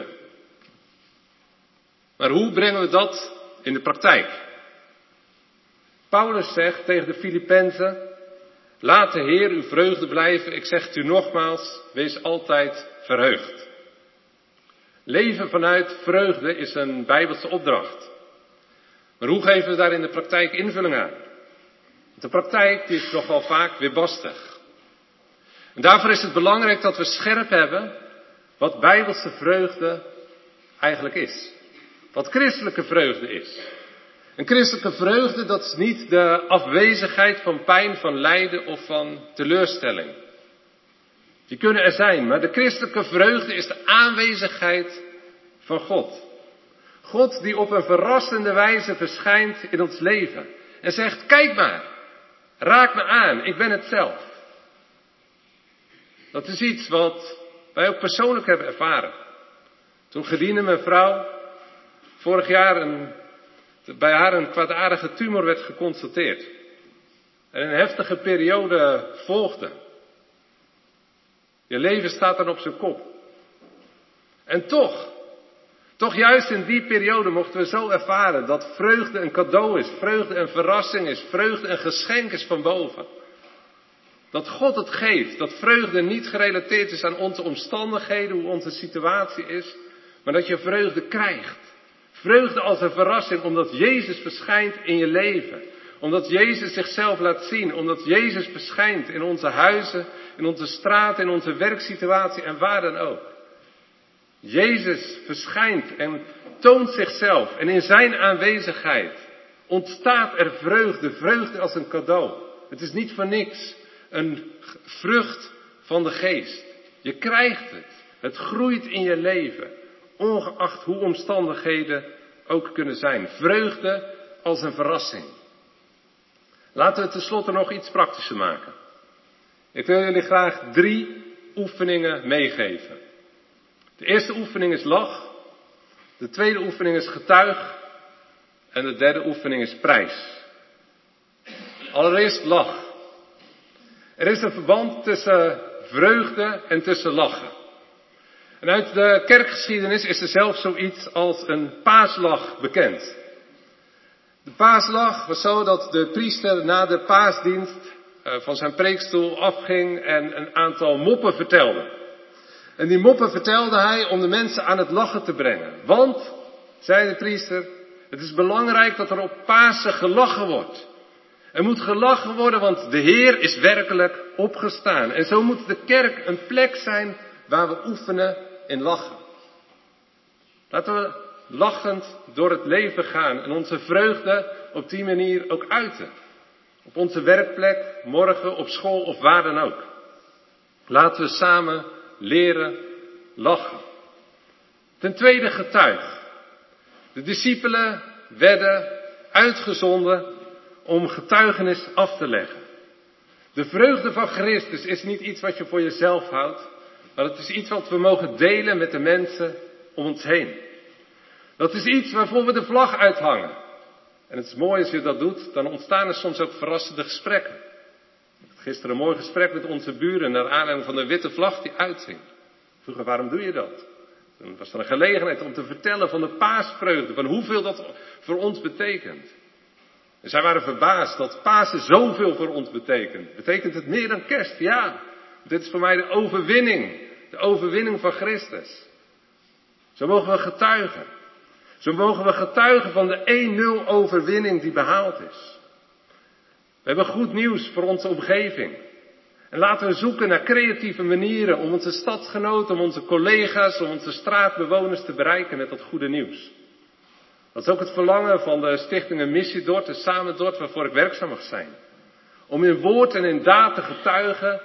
Maar hoe brengen we dat in de praktijk? Paulus zegt tegen de Filippenzen, laat de Heer uw vreugde blijven. Ik zeg het u nogmaals, wees altijd verheugd. Leven vanuit vreugde is een Bijbelse opdracht. Maar hoe geven we daar in de praktijk invulling aan? De praktijk die is nogal vaak weerbarstig. En daarvoor is het belangrijk dat we scherp hebben wat Bijbelse vreugde eigenlijk is. Wat christelijke vreugde is. Een christelijke vreugde, dat is niet de afwezigheid van pijn, van lijden of van teleurstelling. Die kunnen er zijn, maar de christelijke vreugde is de aanwezigheid van God. God die op een verrassende wijze verschijnt in ons leven. En zegt, kijk maar, raak me aan, ik ben het zelf. Dat is iets wat wij ook persoonlijk hebben ervaren. Toen gediende mijn vrouw vorig jaar bij haar een kwaadaardige tumor werd geconstateerd. En een heftige periode volgde. Je leven staat dan op zijn kop. En toch juist in die periode mochten we zo ervaren dat vreugde een cadeau is, vreugde een verrassing is, vreugde een geschenk is van boven. Dat God het geeft, dat vreugde niet gerelateerd is aan onze omstandigheden, hoe onze situatie is, maar dat je vreugde krijgt. Vreugde als een verrassing, omdat Jezus verschijnt in je leven. Omdat Jezus zichzelf laat zien, omdat Jezus verschijnt in onze huizen, in onze straten, in onze werksituatie en waar dan ook. Jezus verschijnt en toont zichzelf en in zijn aanwezigheid ontstaat er vreugde, vreugde als een cadeau. Het is niet voor niks een vrucht van de geest. Je krijgt het, het groeit in je leven, ongeacht hoe omstandigheden ook kunnen zijn. Vreugde als een verrassing. Laten we tenslotte nog iets praktischer maken. Ik wil jullie graag 3 oefeningen meegeven. De eerste oefening is lach. De tweede oefening is getuig. En de derde oefening is prijs. Allereerst lach. Er is een verband tussen vreugde en tussen lachen. En uit de kerkgeschiedenis is er zelfs zoiets als een paaslach bekend. De paaslach was zo dat de priester na de paasdienst van zijn preekstoel afging en een aantal moppen vertelde. En die moppen vertelde hij om de mensen aan het lachen te brengen. Want, zei de priester, het is belangrijk dat er op Pasen gelachen wordt. Er moet gelachen worden, want de Heer is werkelijk opgestaan. En zo moet de kerk een plek zijn waar we oefenen in lachen. Laten we lachend door het leven gaan en onze vreugde op die manier ook uiten. Op onze werkplek, morgen, op school of waar dan ook. Laten we samen leren lachen. Ten tweede getuig. De discipelen werden uitgezonden om getuigenis af te leggen. De vreugde van Christus is niet iets wat je voor jezelf houdt, maar het is iets wat we mogen delen met de mensen om ons heen. Dat is iets waarvoor we de vlag uithangen. En het is mooi als je dat doet, dan ontstaan er soms ook verrassende gesprekken. Ik had gisteren een mooi gesprek met onze buren naar aanleiding van de witte vlag die uithing. Ik vroeg, waarom doe je dat? Toen was er een gelegenheid om te vertellen van de paasvreugde, van hoeveel dat voor ons betekent. En zij waren verbaasd dat Pasen zoveel voor ons betekent. Betekent het meer dan kerst? Ja, dit is voor mij de overwinning van Christus. Zo mogen we getuigen. Zo mogen we getuigen van de 1-0 overwinning die behaald is. We hebben goed nieuws voor onze omgeving. En laten we zoeken naar creatieve manieren om onze stadsgenoten, om onze collega's, om onze straatbewoners te bereiken met dat goede nieuws. Dat is ook het verlangen van de stichting Missie Dort en Samen Dort, waarvoor ik werkzaam mag zijn. Om in woord en in daad te getuigen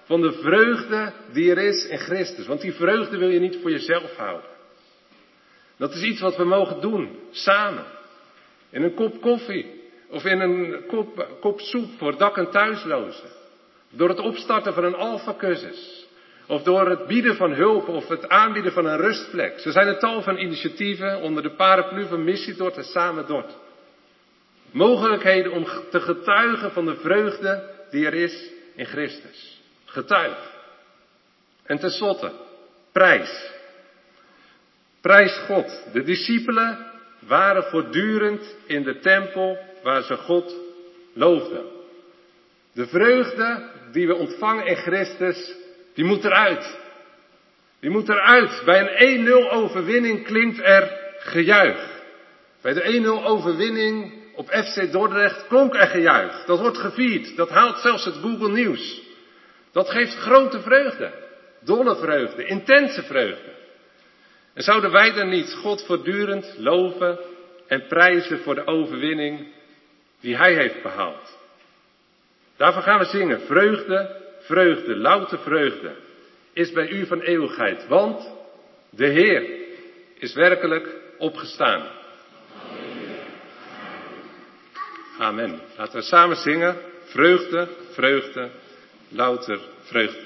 van de vreugde die er is in Christus. Want die vreugde wil je niet voor jezelf houden. Dat is iets wat we mogen doen, samen. In een kop koffie. Of in een kop soep voor dak- en thuislozen. Door het opstarten van een alfacursus. Of door het bieden van hulp of het aanbieden van een rustplek. Zo zijn er tal van initiatieven onder de paraplu van Missie Dort en Samen Dort. Mogelijkheden om te getuigen van de vreugde die er is in Christus. Getuig. En tenslotte, prijs. Prijs God. De discipelen waren voortdurend in de tempel waar ze God loofden. De vreugde die we ontvangen in Christus, die moet eruit. Die moet eruit. Bij een 1-0 overwinning klinkt er gejuich. Bij de 1-0 overwinning op FC Dordrecht klonk er gejuich. Dat wordt gevierd. Dat haalt zelfs het Google Nieuws. Dat geeft grote vreugde. Dolle vreugde. Intense vreugde. En zouden wij dan niet God voortdurend loven en prijzen voor de overwinning die Hij heeft behaald? Daarvoor gaan we zingen. Vreugde, vreugde, louter vreugde is bij u van eeuwigheid. Want de Heer is werkelijk opgestaan. Amen. Laten we samen zingen. Vreugde, vreugde, louter vreugde.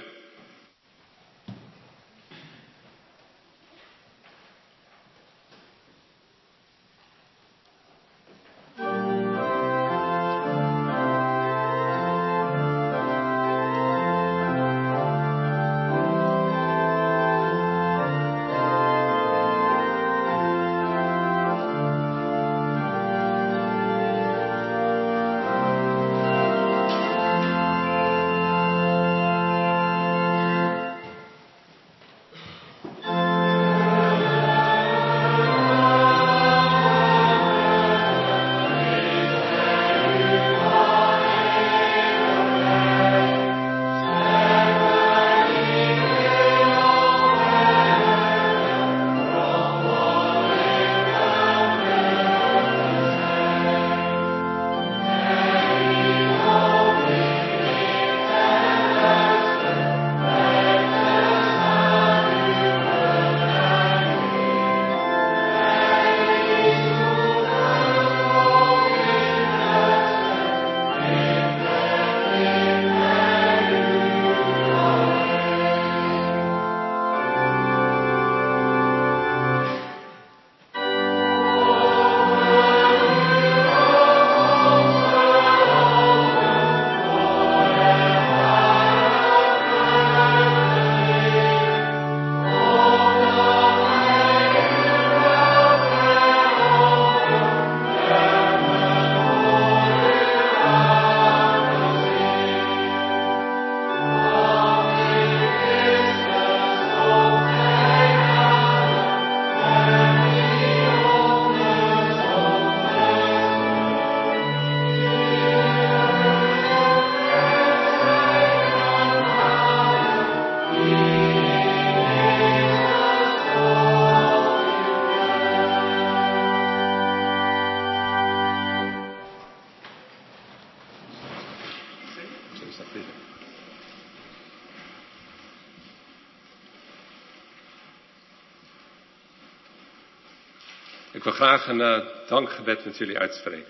Ik wil graag een dankgebed met jullie uitspreken.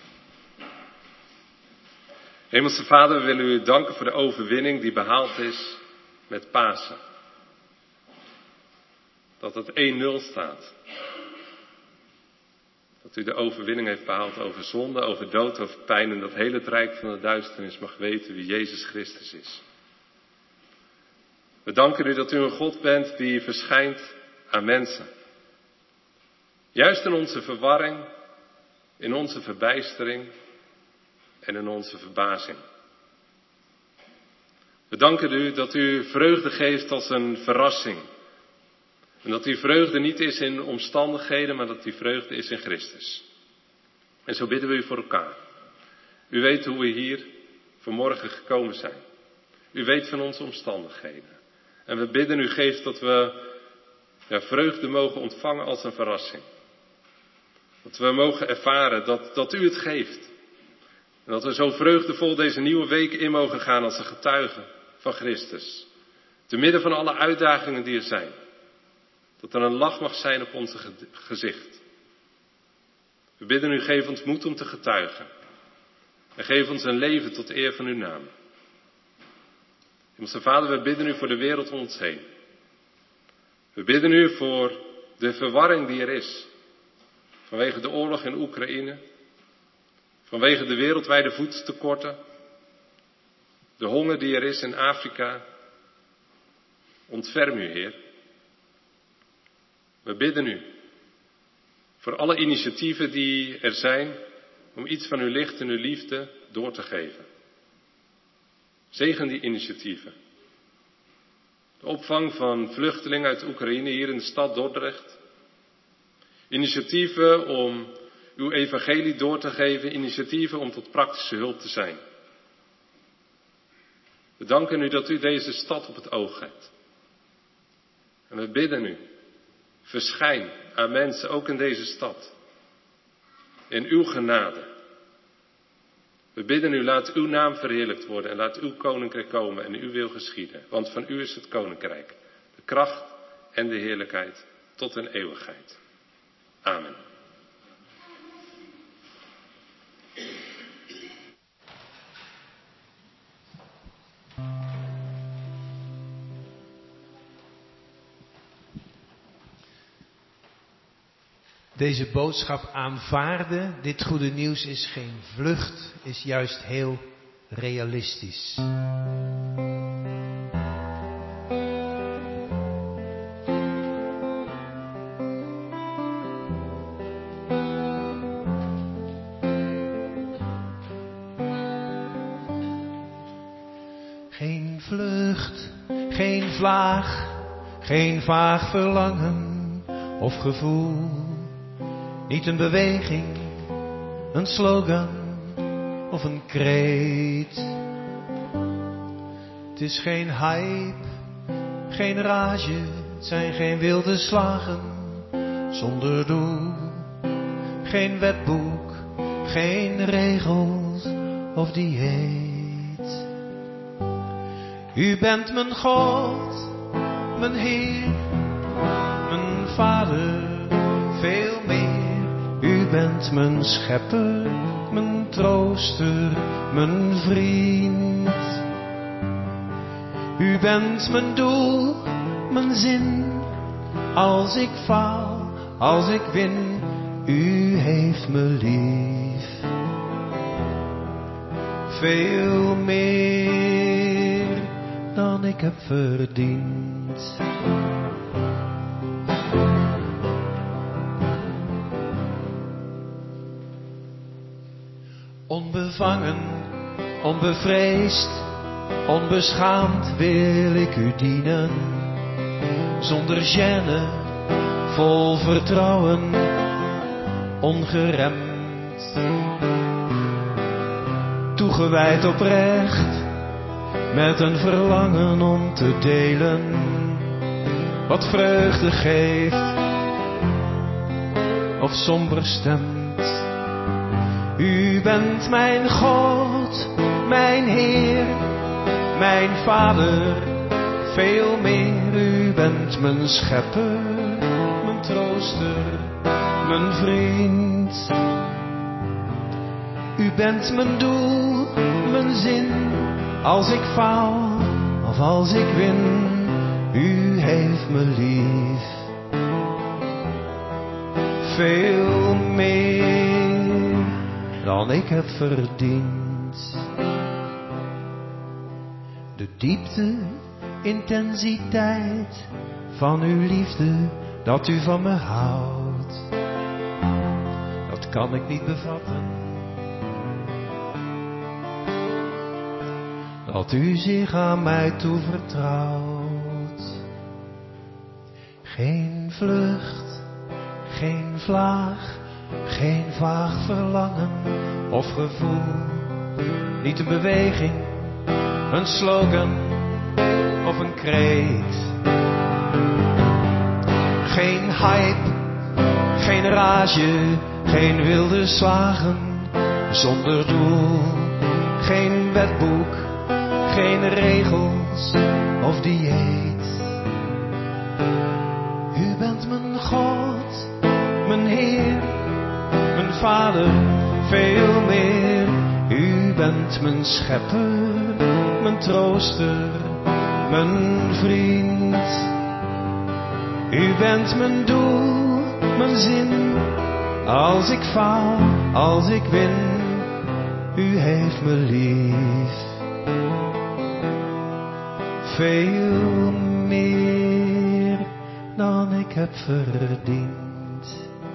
Hemelse Vader, we willen u danken voor de overwinning die behaald is met Pasen. Dat het 1-0 staat. Dat u de overwinning heeft behaald over zonde, over dood, over pijn en dat heel het rijk van de duisternis mag weten wie Jezus Christus is. We danken u dat u een God bent die verschijnt aan mensen. Juist in onze verwarring, in onze verbijstering en in onze verbazing. We danken u dat u vreugde geeft als een verrassing. En dat die vreugde niet is in omstandigheden, maar dat die vreugde is in Christus. En zo bidden we u voor elkaar. U weet hoe we hier vanmorgen gekomen zijn. U weet van onze omstandigheden. En we bidden u geeft dat we vreugde mogen ontvangen als een verrassing. Dat we mogen ervaren dat u het geeft. En dat we zo vreugdevol deze nieuwe week in mogen gaan als een getuige van Christus. Te midden van alle uitdagingen die er zijn. Dat er een lach mag zijn op ons gezicht. We bidden u, geef ons moed om te getuigen. En geef ons een leven tot eer van uw naam. Onze Vader, we bidden u voor de wereld om ons heen. We bidden u voor de verwarring die er is. Vanwege de oorlog in Oekraïne. Vanwege de wereldwijde voedseltekorten. De honger die er is in Afrika. Ontferm u, Heer. We bidden u voor alle initiatieven die er zijn om iets van uw licht en uw liefde door te geven. Zegen die initiatieven. De opvang van vluchtelingen uit Oekraïne hier in de stad Dordrecht. Initiatieven om uw evangelie door te geven. Initiatieven om tot praktische hulp te zijn. We danken u dat u deze stad op het oog hebt. En we bidden u, verschijn aan mensen, ook in deze stad. In uw genade. We bidden u, laat uw naam verheerlijkt worden en laat uw koninkrijk komen en uw wil geschieden. Want van u is het koninkrijk, de kracht en de heerlijkheid tot in eeuwigheid. Amen. Deze boodschap aanvaarden, dit goede nieuws is geen vlucht, is juist heel realistisch. Geen vlucht, geen vlaag, geen vaag verlangen of gevoel. Niet een beweging, een slogan of een kreet. Het is geen hype, geen rage, het zijn geen wilde slagen zonder doel. Geen wetboek, geen regels of dieet. U bent mijn God, mijn Heer, mijn Vader, veel meer. U bent mijn schepper, mijn trooster, mijn vriend. U bent mijn doel, mijn zin. Als ik faal, als ik win, u heeft me lief. Veel meer dan ik heb verdiend. Onbevangen, onbevreesd, onbeschaamd wil ik u dienen. Zonder gêne, vol vertrouwen, ongeremd. Toegewijd oprecht, met een verlangen om te delen. Wat vreugde geeft, of somber stemt. U bent mijn God, mijn Heer, mijn Vader, veel meer. U bent mijn schepper, mijn trooster, mijn vriend. U bent mijn doel, mijn zin, als ik faal of als ik win. U heeft me lief, veel meer dan ik heb verdiend. De diepte, intensiteit van uw liefde, dat u van me houdt, dat kan ik niet bevatten. Dat u zich aan mij toevertrouwt. Geen vlucht, geen vlaag, geen vaag verlangen of gevoel. Niet een beweging, een slogan of een kreet. Geen hype, geen rage, geen wilde slagen zonder doel. Geen wetboek, geen regel dans of dieet. U bent mijn God, mijn Heer, mijn Vader, veel meer. U bent mijn schepper, mijn trooster, mijn vriend. U bent mijn doel, mijn zin. Als ik faal, als ik win, u heeft me lief. Veel meer dan ik heb verdiend.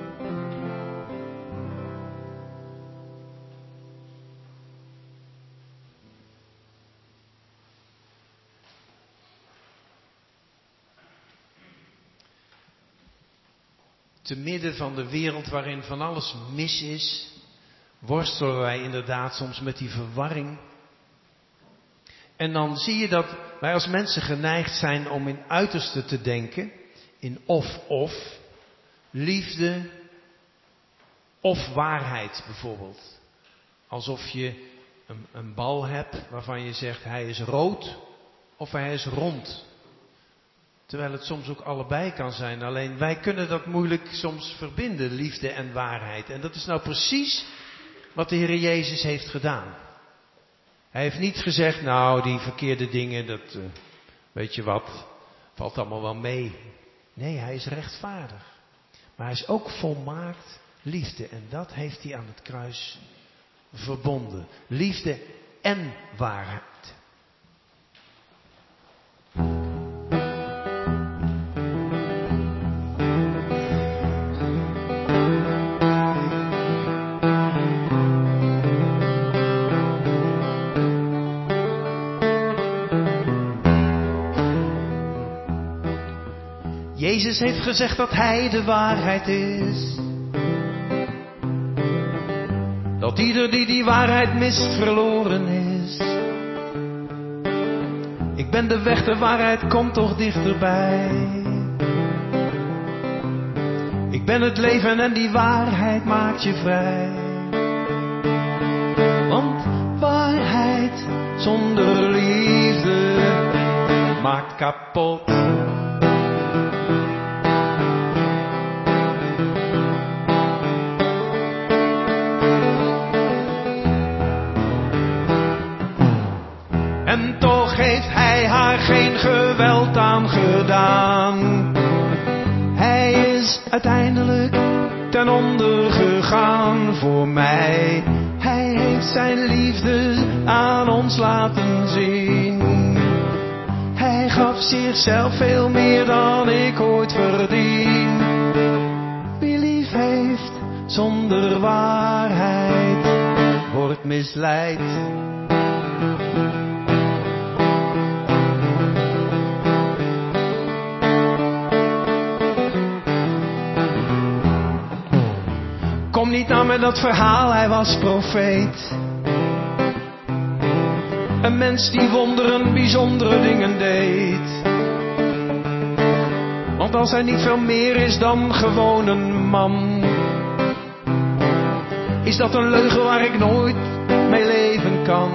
Te midden van de wereld waarin van alles mis is, worstelen wij inderdaad soms met die verwarring. En dan zie je dat wij als mensen geneigd zijn om in uiterste te denken, in of, liefde of waarheid bijvoorbeeld. Alsof je een bal hebt waarvan je zegt hij is rood of hij is rond. Terwijl het soms ook allebei kan zijn. Alleen wij kunnen dat moeilijk soms verbinden, liefde en waarheid. En dat is nou precies wat de Heer Jezus heeft gedaan. Hij heeft niet gezegd, nou die verkeerde dingen, dat weet je wat, valt allemaal wel mee. Nee, hij is rechtvaardig. Maar hij is ook volmaakt liefde. En dat heeft hij aan het kruis verbonden. Liefde en waarheid. Jezus heeft gezegd dat hij de waarheid is. Dat ieder die die waarheid mist verloren is. Ik ben de weg, de waarheid, kom toch dichterbij. Ik ben het leven en die waarheid maakt je vrij. Want waarheid zonder liefde maakt kapot. En toch heeft hij haar geen geweld aangedaan. Hij is uiteindelijk ten onder gegaan voor mij. Hij heeft zijn liefde aan ons laten zien. Hij gaf zichzelf veel meer dan ik ooit verdien. Wie lief heeft zonder waarheid wordt misleid. Kom niet aan met dat verhaal, hij was profeet. Een mens die wonderen, bijzondere dingen deed. Want als hij niet veel meer is dan gewoon een man, is dat een leugen waar ik nooit mee leven kan.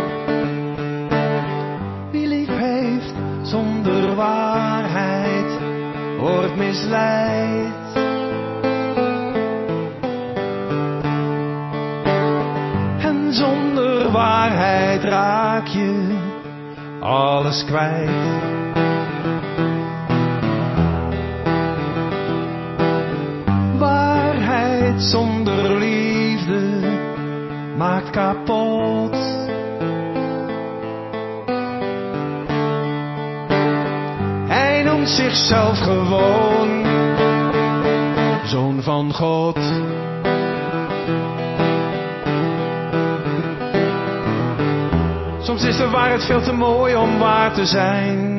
Wie lief heeft zonder waarheid wordt misleid. Zonder waarheid raak je alles kwijt. Waarheid zonder liefde maakt kapot. Hij noemt zichzelf gewoon Zoon van God. Soms is de waarheid veel te mooi om waar te zijn.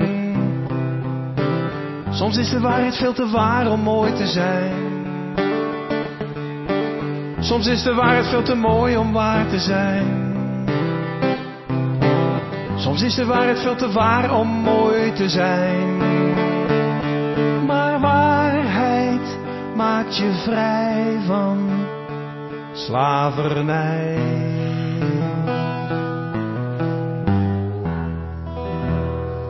Soms is de waarheid veel te waar om mooi te zijn. Soms is de waarheid veel te mooi om waar te zijn. Soms is de waarheid veel te waar om mooi te zijn. Maar waarheid maakt je vrij van slavernij.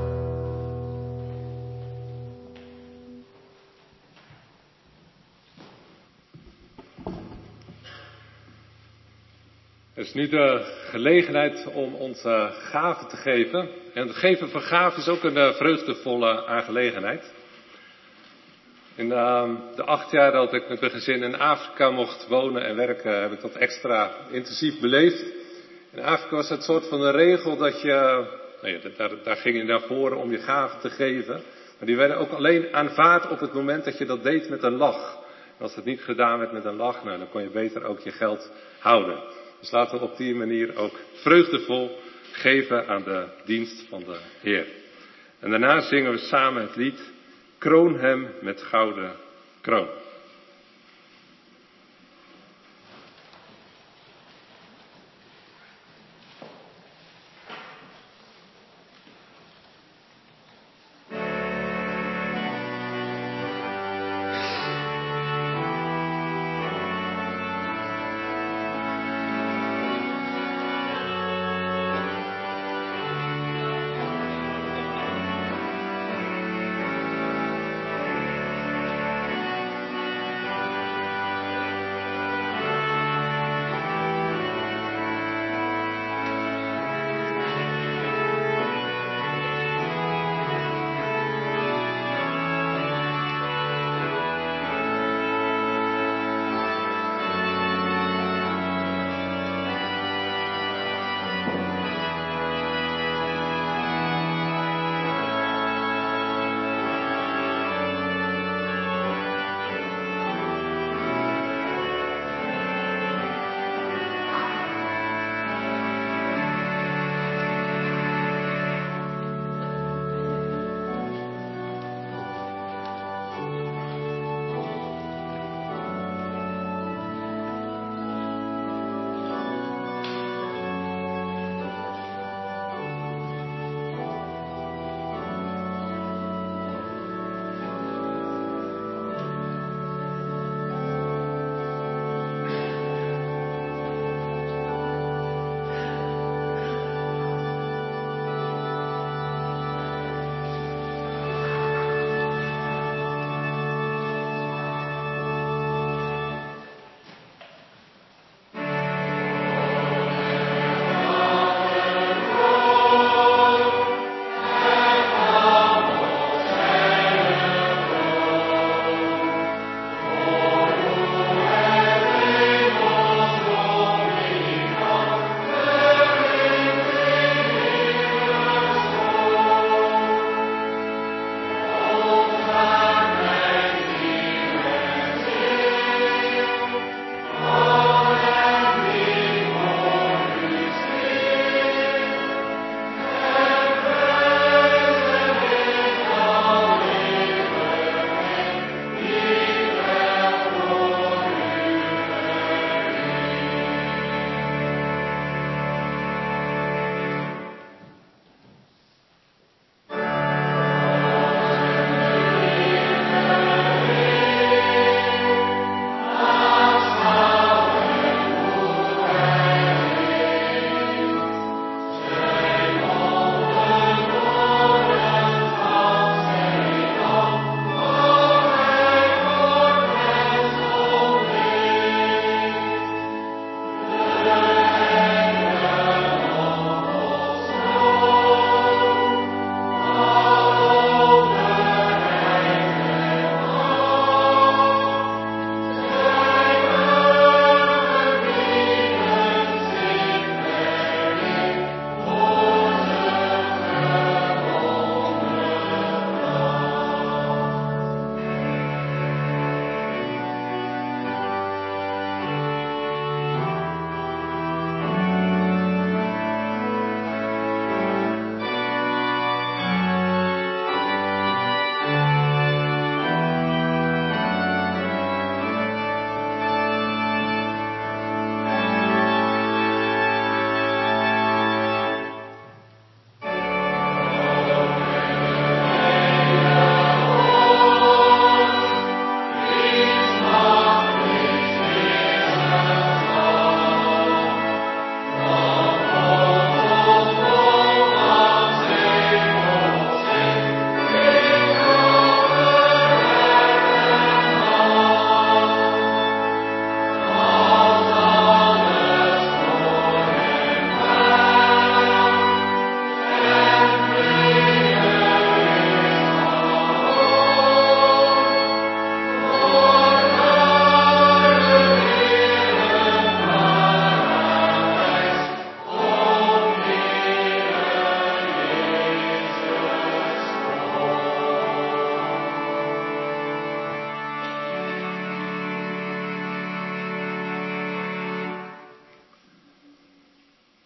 Het is nu de gelegenheid om onze gaven te geven. En het geven van gaven is ook een vreugdevolle aangelegenheid. In de 8 jaar dat ik met mijn gezin in Afrika mocht wonen en werken, heb ik dat extra intensief beleefd. In Afrika was het soort van een regel dat je, daar ging je naar voren om je gaven te geven. Maar die werden ook alleen aanvaard op het moment dat je dat deed met een lach. En als het niet gedaan werd met een lach, dan kon je beter ook je geld houden. Dus laten we op die manier ook vreugdevol geven aan de dienst van de Heer. En daarna zingen we samen het lied Kroon hem met gouden kroon.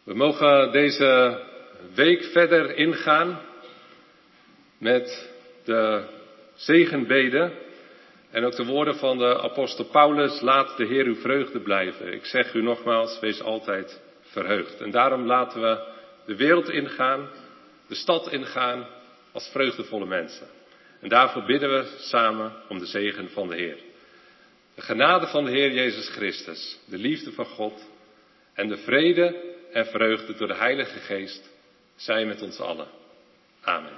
We mogen deze week verder ingaan met de zegenbeden en ook de woorden van de apostel Paulus: laat de Heer uw vreugde blijven. Ik zeg u nogmaals, wees altijd verheugd. En daarom laten we de wereld ingaan, de stad ingaan als vreugdevolle mensen. En daarvoor bidden we samen om de zegen van de Heer. De genade van de Heer Jezus Christus, de liefde van God en de vrede en vreugde door de Heilige Geest zijn met ons allen. Amen.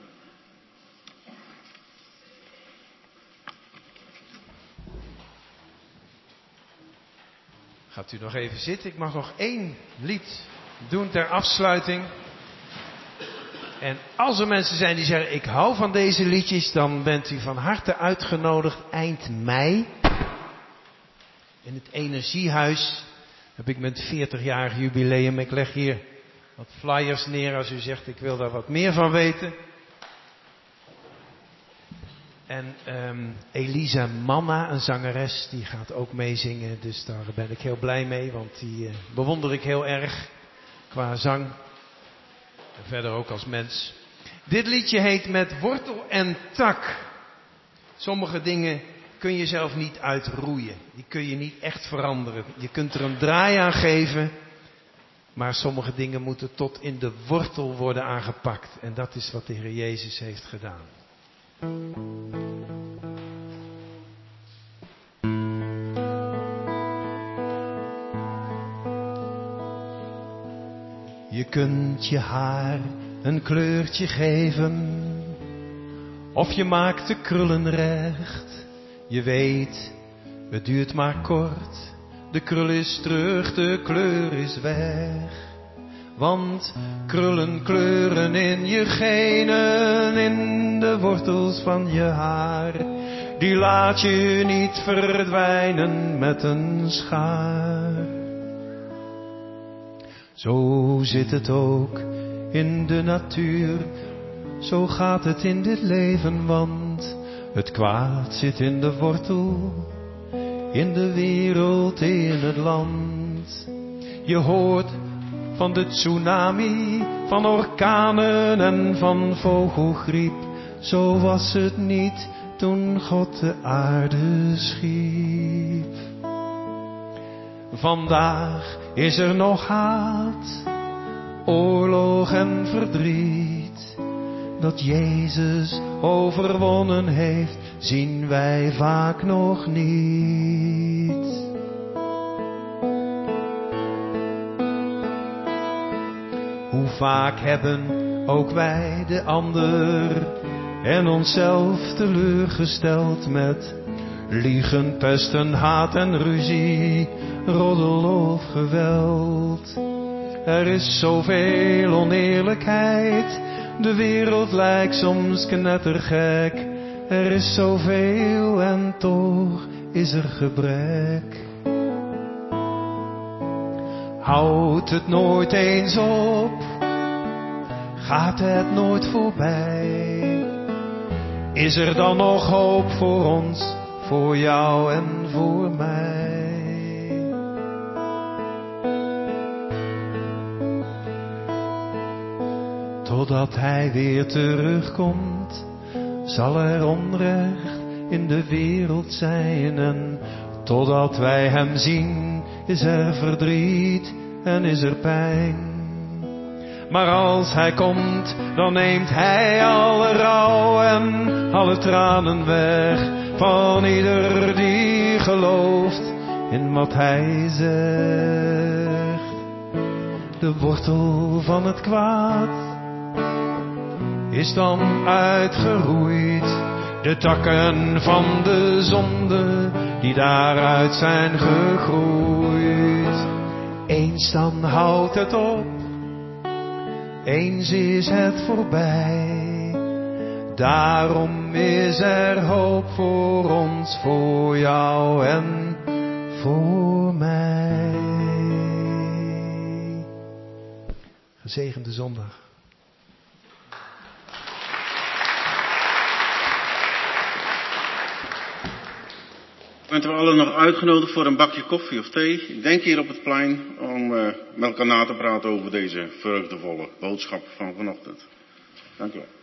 Gaat u nog even zitten. Ik mag nog 1 lied doen ter afsluiting. En als er mensen zijn die zeggen, ik hou van deze liedjes, dan bent u van harte uitgenodigd eind mei. In het Energiehuis heb ik met 40-jarig jubileum. Ik leg hier wat flyers neer als u zegt, ik wil daar wat meer van weten. En Elisa Manna, een zangeres, die gaat ook meezingen. Dus daar ben ik heel blij mee, want die bewonder ik heel erg qua zang. En verder ook als mens. Dit liedje heet Met wortel en tak. Sommige dingen kun je zelf niet uitroeien. Die kun je niet echt veranderen. Je kunt er een draai aan geven. Maar sommige dingen moeten tot in de wortel worden aangepakt. En dat is wat de Heer Jezus heeft gedaan. Je kunt je haar een kleurtje geven, of je maakt de krullen recht. Je weet, het duurt maar kort, de krul is terug, de kleur is weg. Want krullen kleuren in je genen, in de wortels van je haar. Die laat je niet verdwijnen met een schaar. Zo zit het ook in de natuur, zo gaat het in dit leven, want het kwaad zit in de wortel, in de wereld, in het land. Je hoort van de tsunami, van orkanen en van vogelgriep. Zo was het niet toen God de aarde schiep. Vandaag is er nog haat, oorlog en verdriet. Dat Jezus overwonnen heeft, zien wij vaak nog niet. Hoe vaak hebben ook wij de ander en onszelf teleurgesteld met liegen, pesten, haat en ruzie, roddel of geweld. Er is zoveel oneerlijkheid, de wereld lijkt soms knettergek. Er is zoveel en toch is er gebrek. Houdt het nooit eens op, gaat het nooit voorbij. Is er dan nog hoop voor ons, voor jou en voor mij? Totdat hij weer terugkomt, zal er onrecht in de wereld zijn. En totdat wij hem zien, is er verdriet en is er pijn. Maar als hij komt, dan neemt hij alle rouw en alle tranen weg van ieder die gelooft in wat hij zegt. De wortel van het kwaad is dan uitgeroeid. De takken van de zonde die daaruit zijn gegroeid. Eens dan houdt het op, eens is het voorbij. Daarom is er hoop voor ons, voor jou en voor mij. Gezegende zondag. Bent u allen nog uitgenodigd voor een bakje koffie of thee? Ik denk hier op het plein om met elkaar na te praten over deze vreugdevolle boodschap van vanochtend. Dank u wel.